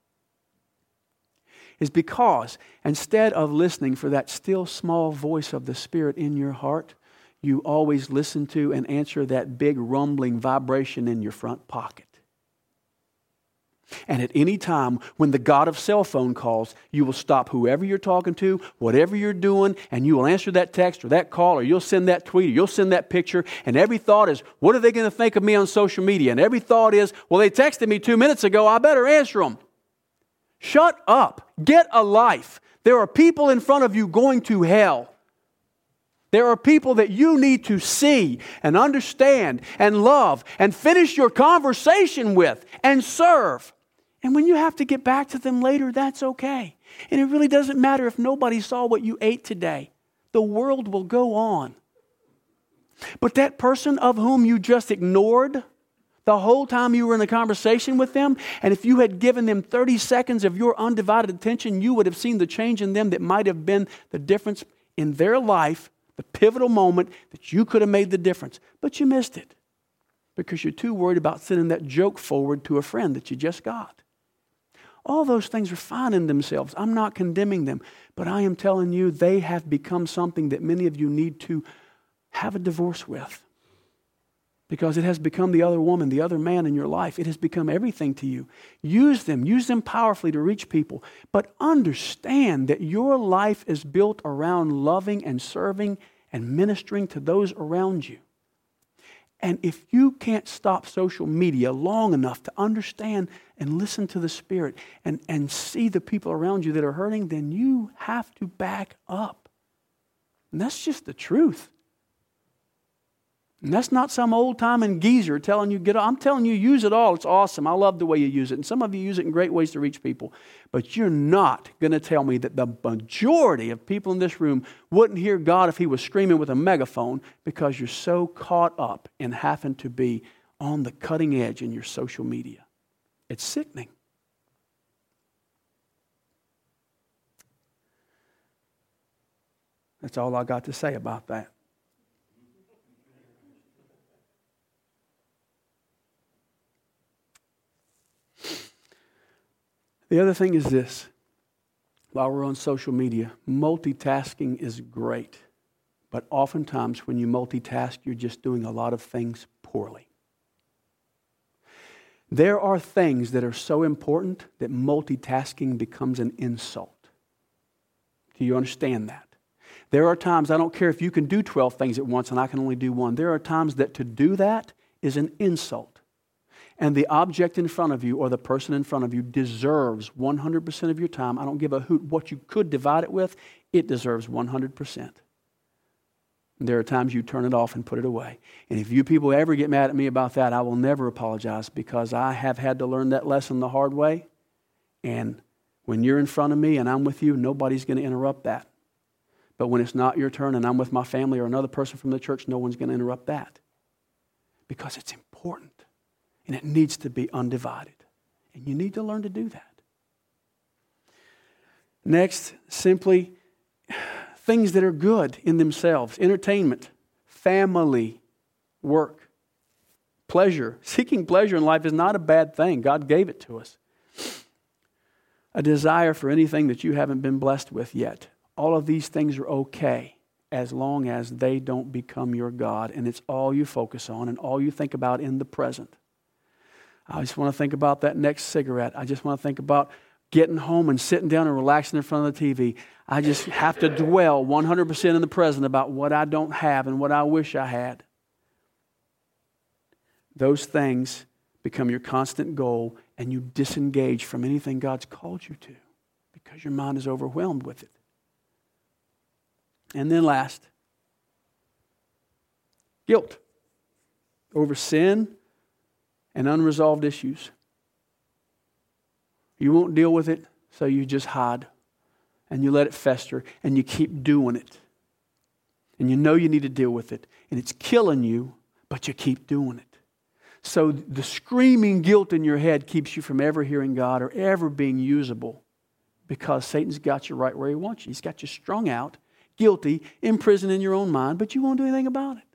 is because instead of listening for that still small voice of the Spirit in your heart, you always listen to and answer that big rumbling vibration in your front pocket. And at any time when the God of cell phone calls, you will stop whoever you're talking to, whatever you're doing, and you will answer that text or that call, or you'll send that tweet, or you'll send that picture, and every thought is, what are they going to think of me on social media? And every thought is, well, they texted me 2 minutes ago, I better answer them. Shut up. Get a life. There are people in front of you going to hell. There are people that you need to see and understand and love and finish your conversation with and serve. And when you have to get back to them later, that's okay. And it really doesn't matter if nobody saw what you ate today. The world will go on. But that person of whom you just ignored the whole time you were in a conversation with them, and if you had given them 30 seconds of your undivided attention, you would have seen the change in them that might have been the difference in their life, the pivotal moment that you could have made the difference. But you missed it because you're too worried about sending that joke forward to a friend that you just got. All those things are fine in themselves. I'm not condemning them, but I am telling you they have become something that many of you need to have a divorce with. Because it has become the other woman, the other man in your life. It has become everything to you. Use them powerfully to reach people. But understand that your life is built around loving and serving and ministering to those around you. And if you can't stop social media long enough to understand and listen to the Spirit and see the people around you that are hurting, then you have to back up. And that's just the truth. And that's not some old-timing geezer telling you, I'm telling you, use it all. It's awesome. I love the way you use it. And some of you use it in great ways to reach people. But you're not going to tell me that the majority of people in this room wouldn't hear God if He was screaming with a megaphone because you're so caught up in having to be on the cutting edge in your social media. It's sickening. That's all I got to say about that. The other thing is this. While we're on social media, multitasking is great. But oftentimes when you multitask, you're just doing a lot of things poorly. There are things that are so important that multitasking becomes an insult. Do you understand that? There are times, I don't care if you can do 12 things at once and I can only do one. There are times that to do that is an insult. And the object in front of you or the person in front of you deserves 100% of your time. I don't give a hoot what you could divide it with. It deserves 100%. And there are times you turn it off and put it away. And if you people ever get mad at me about that, I will never apologize because I have had to learn that lesson the hard way. And when you're in front of me and I'm with you, nobody's going to interrupt that. But when it's not your turn and I'm with my family or another person from the church, no one's going to interrupt that. Because it's important. And it needs to be undivided. And you need to learn to do that. Next, simply things that are good in themselves. Entertainment, family, work, pleasure. Seeking pleasure in life is not a bad thing. God gave it to us. A desire for anything that you haven't been blessed with yet. All of these things are okay as long as they don't become your God and it's all you focus on and all you think about in the present. I just want to think about that next cigarette. I just want to think about getting home and sitting down and relaxing in front of the TV. I just have to dwell 100% in the present about what I don't have and what I wish I had. Those things become your constant goal and you disengage from anything God's called you to because your mind is overwhelmed with it. And then last, guilt over sin and unresolved issues. You won't deal with it, so you just hide. And you let it fester, and you keep doing it. And you know you need to deal with it. And it's killing you, but you keep doing it. So the screaming guilt in your head keeps you from ever hearing God or ever being usable. Because Satan's got you right where he wants you. He's got you strung out, guilty, imprisoned in your own mind, but you won't do anything about it.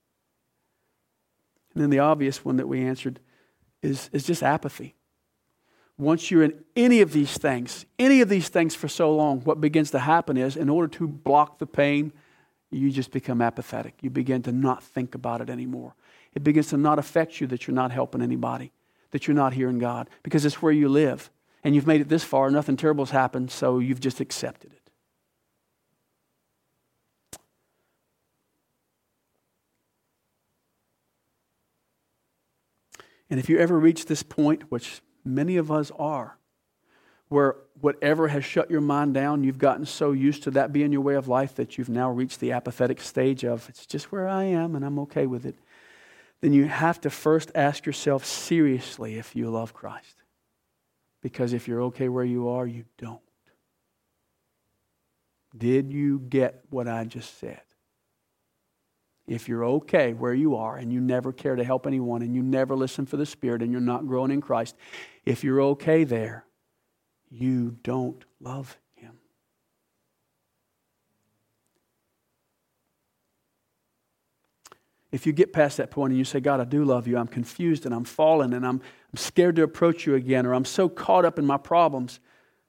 And then the obvious one that we answered is just apathy. Once you're in any of these things for so long, what begins to happen is in order to block the pain, you just become apathetic. You begin to not think about it anymore. It begins to not affect you that you're not helping anybody, that you're not hearing God, because it's where you live. And you've made it this far, nothing terrible has happened, so you've just accepted it. And if you ever reach this point, which many of us are, where whatever has shut your mind down, you've gotten so used to that being your way of life that you've now reached the apathetic stage of, it's just where I am and I'm okay with it, then you have to first ask yourself seriously if you love Christ. Because if you're okay where you are, you don't. Did you get what I just said? If you're okay where you are and you never care to help anyone and you never listen for the Spirit and you're not growing in Christ, if you're okay there, you don't love Him. If you get past that point and you say, God, I do love you, I'm confused and I'm fallen and I'm scared to approach you again, or I'm so caught up in my problems,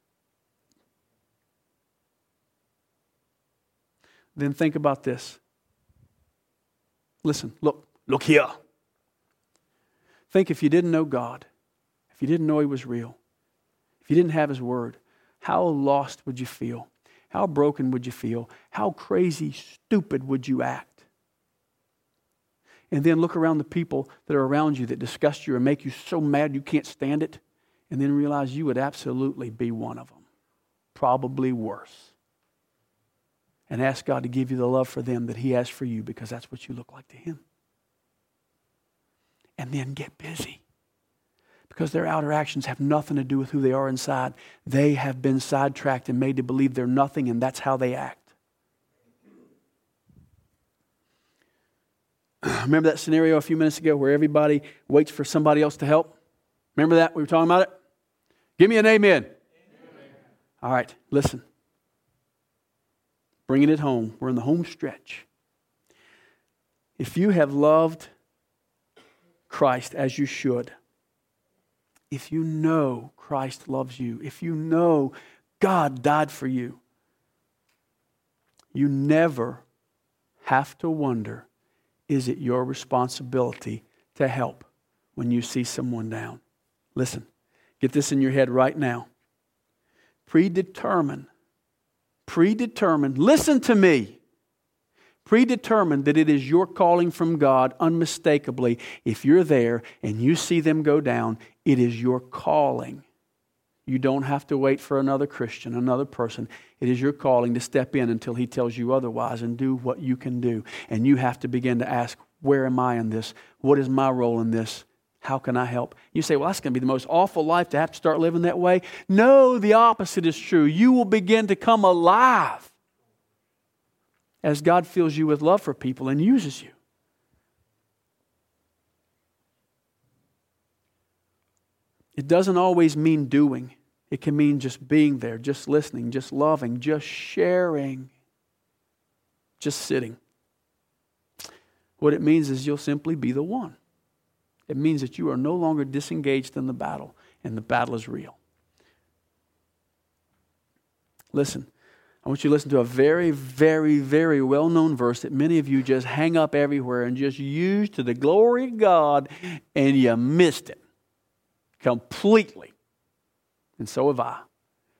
then think about this. Listen, look here. Think if you didn't know God, if you didn't know He was real, if you didn't have His Word, how lost would you feel? How broken would you feel? How crazy, stupid would you act? And then look around the people that are around you that disgust you or make you so mad you can't stand it, and then realize you would absolutely be one of them. Probably worse. And ask God to give you the love for them that He has for you, because that's what you look like to Him. And then get busy. Because their outer actions have nothing to do with who they are inside. They have been sidetracked and made to believe they're nothing, and that's how they act. Remember that scenario a few minutes ago where everybody waits for somebody else to help? Remember that? We were talking about it? Give me an amen. Amen. All right, listen. Bringing it home. We're in the home stretch. If you have loved Christ as you should, if you know Christ loves you, if you know God died for you, you never have to wonder, is it your responsibility to help when you see someone down? Listen, get this in your head right now. Predetermine, listen to me. Predetermine that it is your calling from God unmistakably. If you're there and you see them go down, it is your calling. You don't have to wait for another Christian, another person. It is your calling to step in until He tells you otherwise and do what you can do. And you have to begin to ask, where am I in this? What is my role in this? How can I help? You say, well, that's going to be the most awful life to have to start living that way. No, the opposite is true. You will begin to come alive as God fills you with love for people and uses you. It doesn't always mean doing. It can mean just being there, just listening, just loving, just sharing, just sitting. What it means is you'll simply be the one. It means that you are no longer disengaged in the battle, and the battle is real. Listen, I want you to listen to a very, very, very well-known verse that many of you just hang up everywhere and just use to the glory of God, and you missed it completely. And so have I.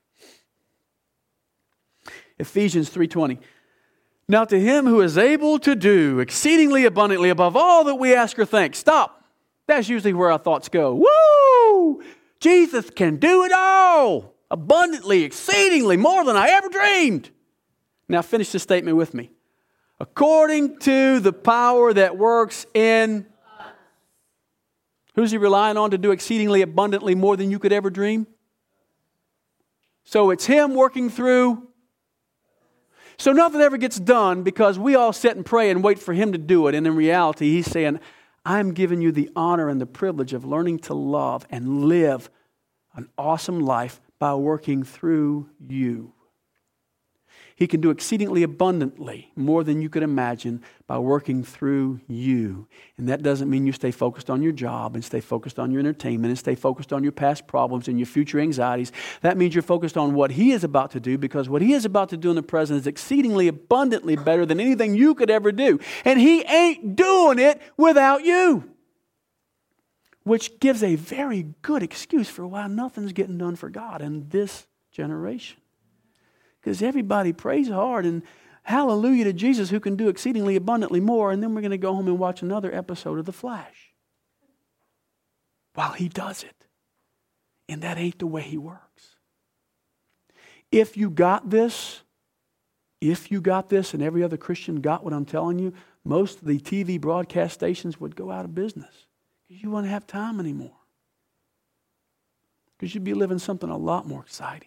Ephesians 3:20. Now to Him who is able to do exceedingly abundantly above all that we ask or think. Stop. That's usually where our thoughts go. Woo! Jesus can do it all. Abundantly, exceedingly, more than I ever dreamed. Now finish this statement with me. According to the power that works in us. Who's He relying on to do exceedingly abundantly more than you could ever dream? So it's Him working through. So nothing ever gets done because we all sit and pray and wait for Him to do it. And in reality, He's saying, I'm giving you the honor and the privilege of learning to love and live an awesome life by working through you. He can do exceedingly abundantly, more than you could imagine, by working through you. And that doesn't mean you stay focused on your job and stay focused on your entertainment and stay focused on your past problems and your future anxieties. That means you're focused on what He is about to do, because what He is about to do in the present is exceedingly abundantly better than anything you could ever do. And He ain't doing it without you. Which gives a very good excuse for why nothing's getting done for God in this generation. Because everybody prays hard and hallelujah to Jesus who can do exceedingly abundantly more, and then we're going to go home and watch another episode of The Flash while He does it. And that ain't the way He works. If you got this, and every other Christian got what I'm telling you, most of the TV broadcast stations would go out of business. Because you wouldn't have time anymore. Because you'd be living something a lot more exciting.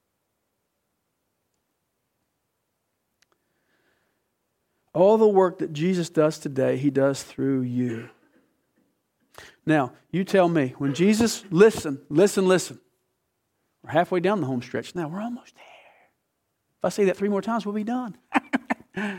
All the work that Jesus does today, He does through you. Now, you tell me, when Jesus, listen. We're halfway down the home stretch now. We're almost there. If I say that 3 more times, we'll be done. Sorry.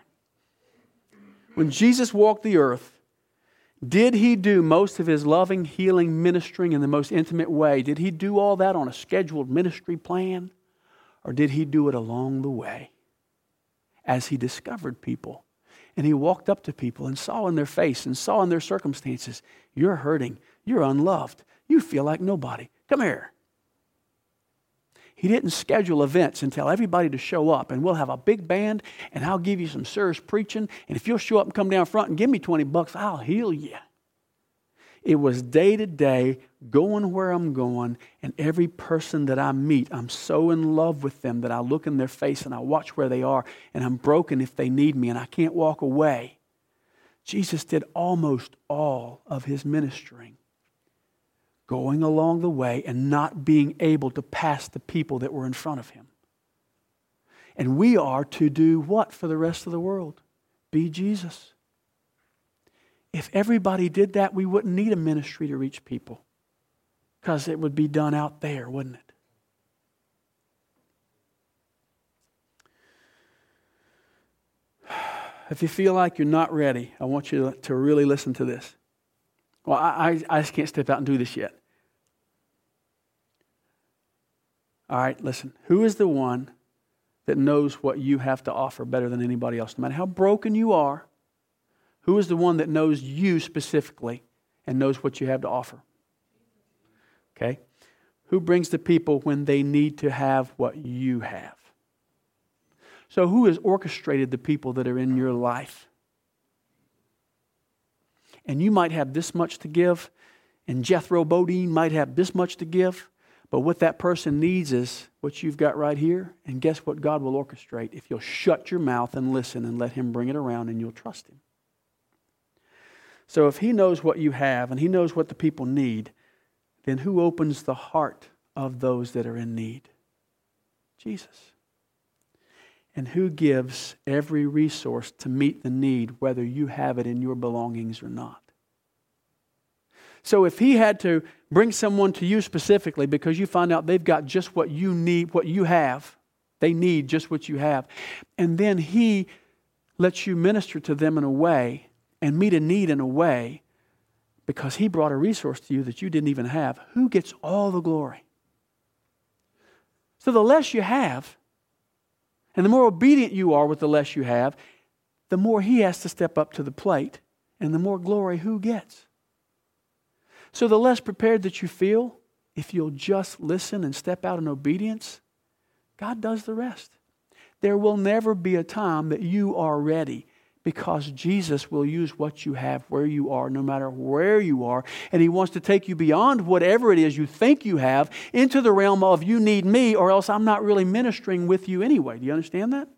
When Jesus walked the earth, did He do most of His loving, healing, ministering in the most intimate way? Did He do all that on a scheduled ministry plan? Or did He do it along the way? As He discovered people. And He walked up to people and saw in their face and saw in their circumstances, you're hurting, you're unloved, you feel like nobody. Come here. He didn't schedule events and tell everybody to show up, and we'll have a big band and I'll give you some serious preaching, and if you'll show up and come down front and give me $20, I'll heal you. It was day to day, going where I'm going, and every person that I meet, I'm so in love with them that I look in their face and I watch where they are, and I'm broken if they need me and I can't walk away. Jesus did almost all of His ministering, going along the way and not being able to pass the people that were in front of Him. And we are to do what for the rest of the world? Be Jesus. If everybody did that, we wouldn't need a ministry to reach people, because it would be done out there, wouldn't it? If you feel like you're not ready, I want you to really listen to this. Well, I just can't step out and do this yet. All right, listen. Who is the one that knows what you have to offer better than anybody else? No matter how broken you are, who is the one that knows you specifically and knows what you have to offer? Okay. Who brings the people when they need to have what you have? So who has orchestrated the people that are in your life? And you might have this much to give, and Jethro Bodine might have this much to give, but what that person needs is what you've got right here, and guess what God will orchestrate if you'll shut your mouth and listen and let Him bring it around and you'll trust Him. So if He knows what you have and He knows what the people need, then who opens the heart of those that are in need? Jesus. And who gives every resource to meet the need, whether you have it in your belongings or not? So if He had to bring someone to you specifically because you find out they've got just what you need, what you have, they need just what you have, and then He lets you minister to them in a way and meet a need in a way because He brought a resource to you that you didn't even have, who gets all the glory? So the less you have, and the more obedient you are with the less you have, the more He has to step up to the plate, and the more glory who gets? So the less prepared that you feel, if you'll just listen and step out in obedience, God does the rest. There will never be a time that you are ready, because Jesus will use what you have where you are, no matter where you are. And He wants to take you beyond whatever it is you think you have into the realm of you need me, or else I'm not really ministering with you anyway. Do you understand that?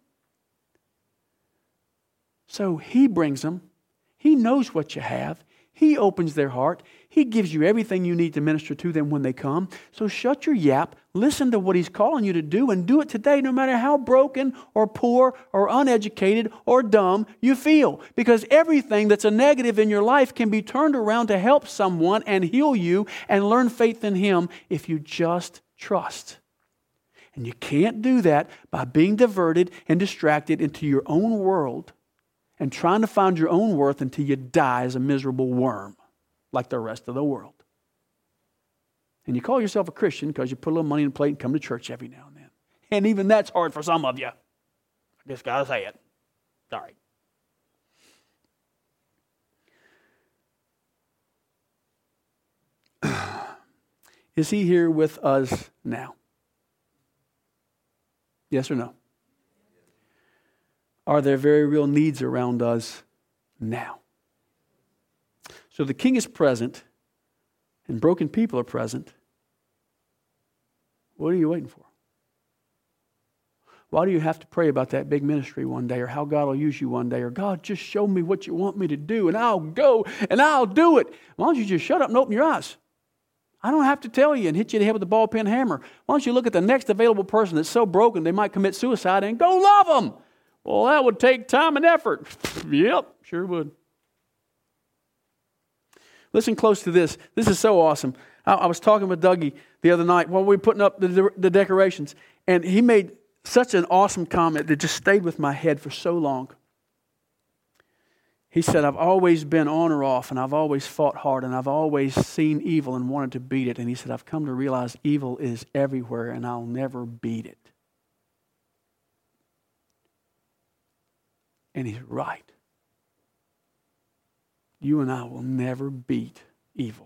So He brings them. He knows what you have. He opens their heart. He gives you everything you need to minister to them when they come. So shut your yap, listen to what He's calling you to do, and do it today, no matter how broken or poor or uneducated or dumb you feel. Because everything that's a negative in your life can be turned around to help someone and heal you and learn faith in Him if you just trust. And you can't do that by being diverted and distracted into your own world and trying to find your own worth until you die as a miserable worm like the rest of the world. And you call yourself a Christian because you put a little money in the plate and come to church every now and then. And even that's hard for some of you. I just got to say it. Sorry. Is he here with us now? Yes or no? Are there very real needs around us now? So the King is present and broken people are present. What are you waiting for? Why do you have to pray about that big ministry one day, or how God will use you one day, or God, just show me what you want me to do and I'll go and I'll do it? Why don't you just shut up and open your eyes? I don't have to tell you and hit you in the head with a ball pen hammer. Why don't you look at the next available person that's so broken they might commit suicide and go love them? Well, that would take time and effort. Yep, sure would. Listen close to this. This is so awesome. I was talking with Dougie the other night while we were putting up the decorations, and he made such an awesome comment that just stayed with my head for so long. He said, I've always been on or off, and I've always fought hard, and I've always seen evil and wanted to beat it. And he said, I've come to realize evil is everywhere, and I'll never beat it. And he's right. You and I will never beat evil.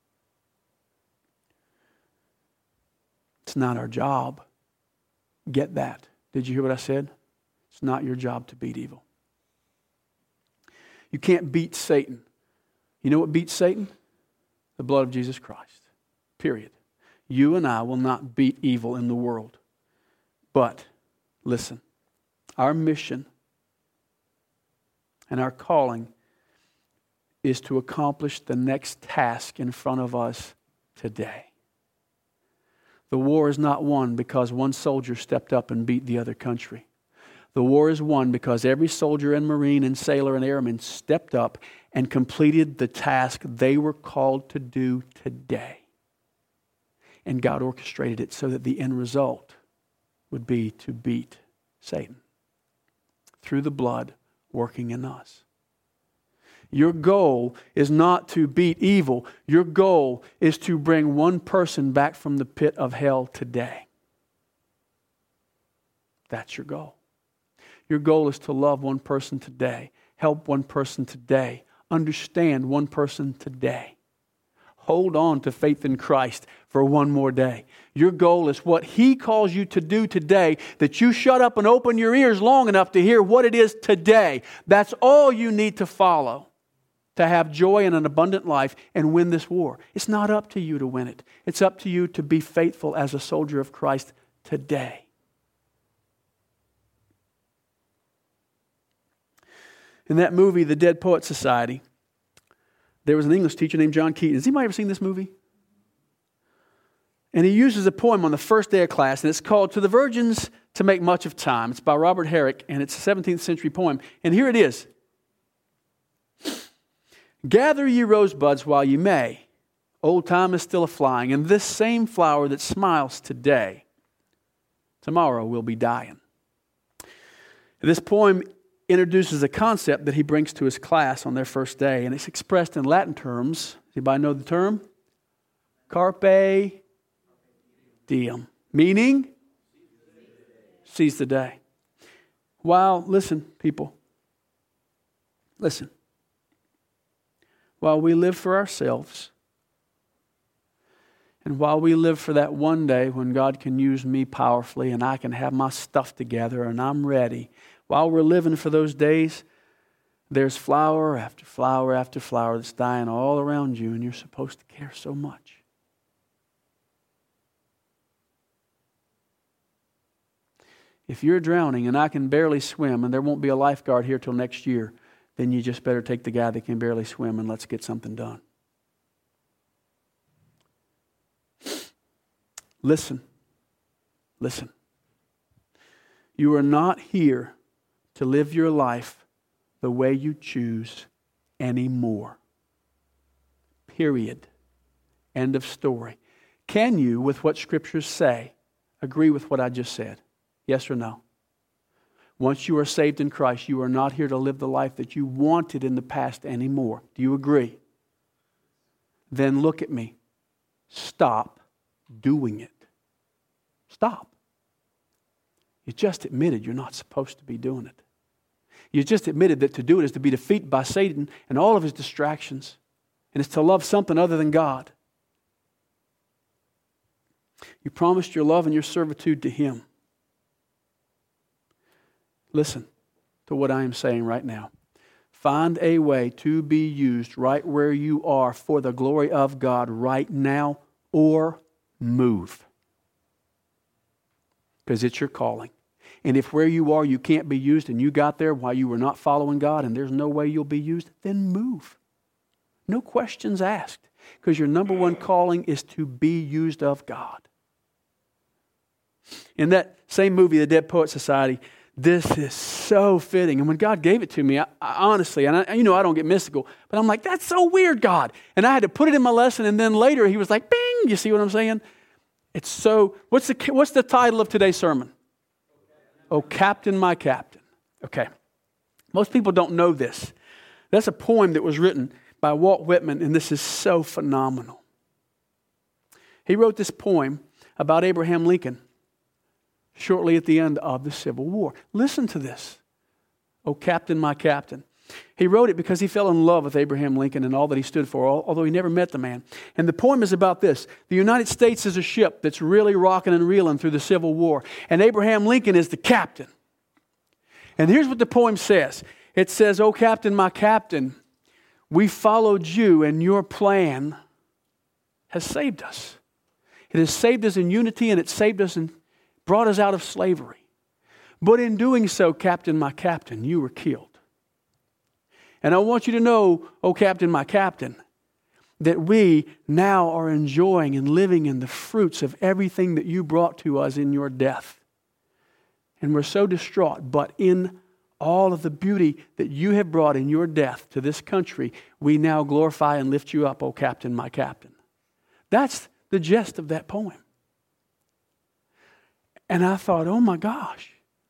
It's not our job. Get that. Did you hear what I said? It's not your job to beat evil. You can't beat Satan. You know what beats Satan? The blood of Jesus Christ. Period. You and I will not beat evil in the world. But, listen, our mission and our calling is to accomplish the next task in front of us today. The war is not won because one soldier stepped up and beat the other country. The war is won because every soldier and Marine and sailor and airman stepped up and completed the task they were called to do today. And God orchestrated it so that the end result would be to beat Satan through the blood working in us. Your goal is not to beat evil. Your goal is to bring one person back from the pit of hell today. That's your goal. Your goal is to love one person today, help one person today, understand one person today. Hold on to faith in Christ for one more day. Your goal is what He calls you to do today, that you shut up and open your ears long enough to hear what it is today. That's all you need to follow to have joy and an abundant life and win this war. It's not up to you to win it. It's up to you to be faithful as a soldier of Christ today. In that movie, The Dead Poets Society, there was an English teacher named John Keaton. Has anybody ever seen this movie? And he uses a poem on the first day of class, and it's called To the Virgins to Make Much of Time. It's by Robert Herrick, and it's a 17th century poem. And here it is. Gather ye rosebuds while ye may. Old time is still a-flying, and this same flower that smiles today, tomorrow will be dying. This poem introduces a concept that he brings to his class on their first day, and it's expressed in Latin terms. Anybody know the term? Carpe diem. Meaning? Seize the day. While, listen, people. Listen. While we live for ourselves, and while we live for that one day when God can use me powerfully and I can have my stuff together and I'm ready, while we're living for those days, there's flower after flower after flower that's dying all around you, and you're supposed to care so much. If you're drowning and I can barely swim and there won't be a lifeguard here till next year, then you just better take the guy that can barely swim and let's get something done. Listen. Listen. You are not here to live your life the way you choose anymore. Period. End of story. Can you, with what Scriptures say agree with what I just said? Yes or no? Once you are saved in Christ, you are not here to live the life that you wanted in the past anymore. Do you agree? Then look at me. Stop doing it. Stop. You just admitted you're not supposed to be doing it. You just admitted that to do it is to be defeated by Satan and all of his distractions. And it's to love something other than God. You promised your love and your servitude to Him. Listen to what I am saying right now. Find a way to be used right where you are for the glory of God right now, or move. Because it's your calling. And if where you are you can't be used and you got there while you were not following God and there's no way you'll be used, then move. No questions asked. Because your number one calling is to be used of God. In that same movie, The Dead Poets Society, this is so fitting. And when God gave it to me, I honestly, and I don't get mystical, but I'm like, that's so weird, God. And I had to put it in my lesson, and then later He was like, bing, you see what I'm saying? It's so, what's the title of today's sermon? Oh, Captain, my Captain. Okay. Most people don't know this. That's a poem that was written by Walt Whitman, and this is so phenomenal. He wrote this poem about Abraham Lincoln shortly at the end of the Civil War. Listen to this. Oh, Captain, my Captain. He wrote it because he fell in love with Abraham Lincoln and all that he stood for, although he never met the man. And the poem is about this. The United States is a ship that's really rocking and reeling through the Civil War. And Abraham Lincoln is the captain. And here's what the poem says. It says, oh, Captain, my Captain, we followed you and your plan has saved us. It has saved us in unity and it saved us and brought us out of slavery. But in doing so, Captain, my Captain, you were killed. And I want you to know, oh Captain, my Captain, that we now are enjoying and living in the fruits of everything that you brought to us in your death. And we're so distraught, but in all of the beauty that you have brought in your death to this country, we now glorify and lift you up, oh Captain, my Captain. That's the gist of that poem. And I thought, oh my gosh.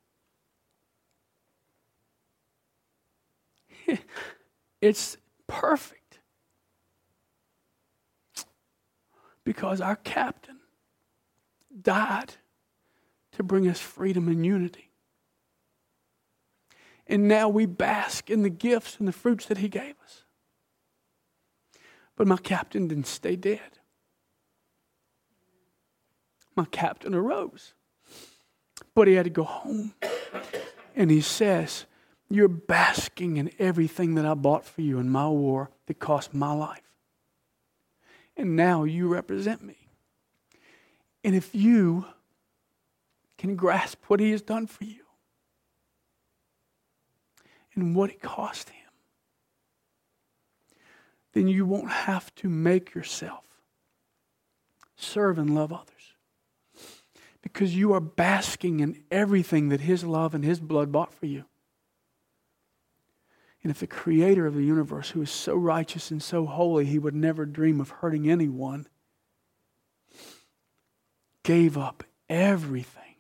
It's perfect. Because our captain died to bring us freedom and unity. And now we bask in the gifts and the fruits that He gave us. But my captain didn't stay dead. My captain arose. But he had to go home. And he says, you're basking in everything that I bought for you in my war that cost my life. And now you represent me. And if you can grasp what He has done for you and what it cost Him, then you won't have to make yourself serve and love others. Because you are basking in everything that His love and His blood bought for you. And if the Creator of the universe, who is so righteous and so holy, He would never dream of hurting anyone, gave up everything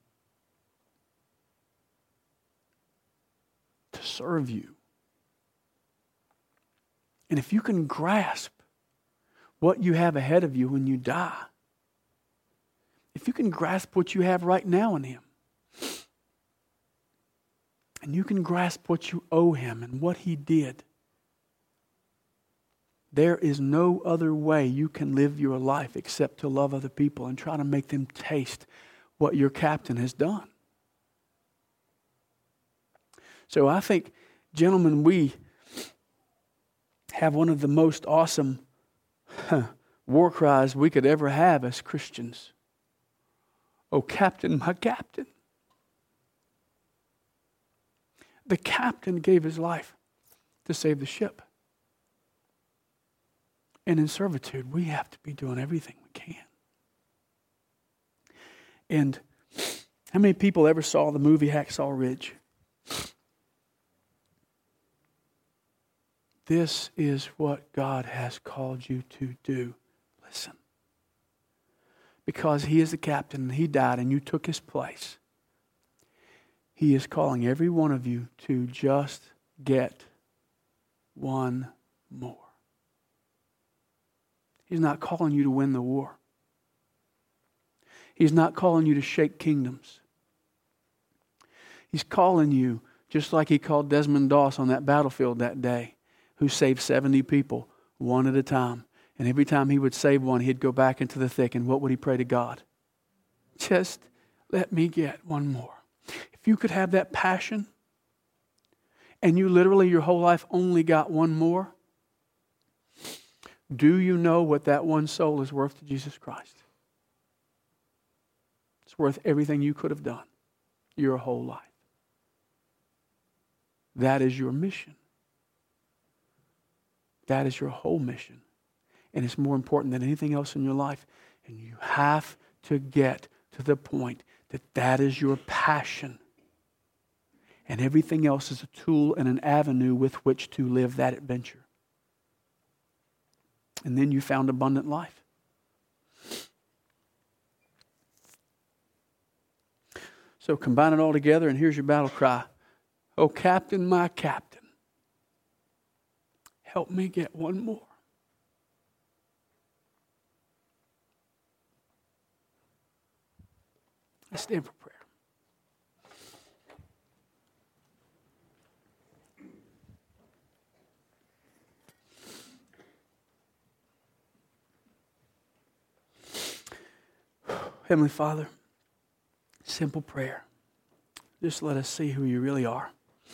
to serve you. And if you can grasp what you have ahead of you when you die, if you can grasp what you have right now in Him, and you can grasp what you owe Him and what He did, there is no other way you can live your life except to love other people and try to make them taste what your captain has done. So I think, gentlemen, we have one of the most awesome war cries we could ever have as Christians. Oh, Captain, my Captain. The captain gave his life to save the ship. And in servitude, we have to be doing everything we can. And how many people ever saw the movie Hacksaw Ridge? This is what God has called you to do. Listen. because He is the captain and He died and you took His place. He is calling every one of you to just get one more. He's not calling you to win the war. He's not calling you to shake kingdoms. He's calling you, just like He called Desmond Doss on that battlefield that day, who saved 70 people one at a time. And every time he would save one, he'd go back into the thick. And what would he pray to God? Just let me get one more. If you could have that passion, and you literally your whole life only got one more, do you know what that one soul is worth to Jesus Christ? It's worth everything you could have done your whole life. That is your mission. That is your whole mission. And it's more important than anything else in your life. And you have to get to the point that that is your passion. And everything else is a tool and an avenue with which to live that adventure. And then you found abundant life. So combine it all together, and here's your battle cry. Oh, Captain, my Captain, help me get one more. Let's stand for prayer. Heavenly Father, simple prayer. Just let us see who you really are.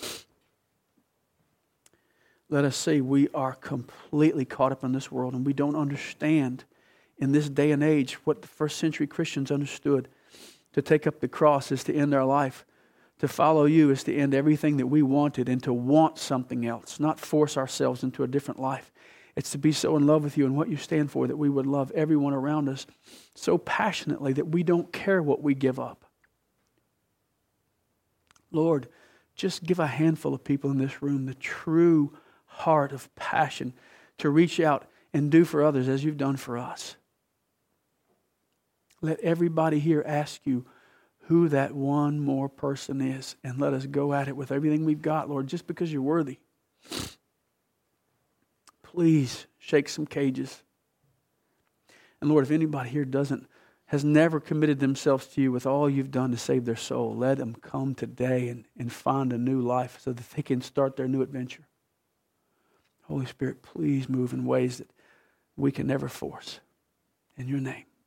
Let us see we are completely caught up in this world and we don't understand in this day and age what the first century Christians understood. To take up the cross is to end our life. To follow you is to end everything that we wanted and to want something else, not force ourselves into a different life. It's to be so in love with you and what you stand for that we would love everyone around us so passionately that we don't care what we give up. Lord, just give a handful of people in this room the true heart of passion to reach out and do for others as you've done for us. Let everybody here ask you who that one more person is, and let us go at it with everything we've got, Lord, just because you're worthy. Please shake some cages. And Lord, if anybody here has never committed themselves to you with all you've done to save their soul, let them come today and find a new life so that they can start their new adventure. Holy Spirit, please move in ways that we can never force. In your name.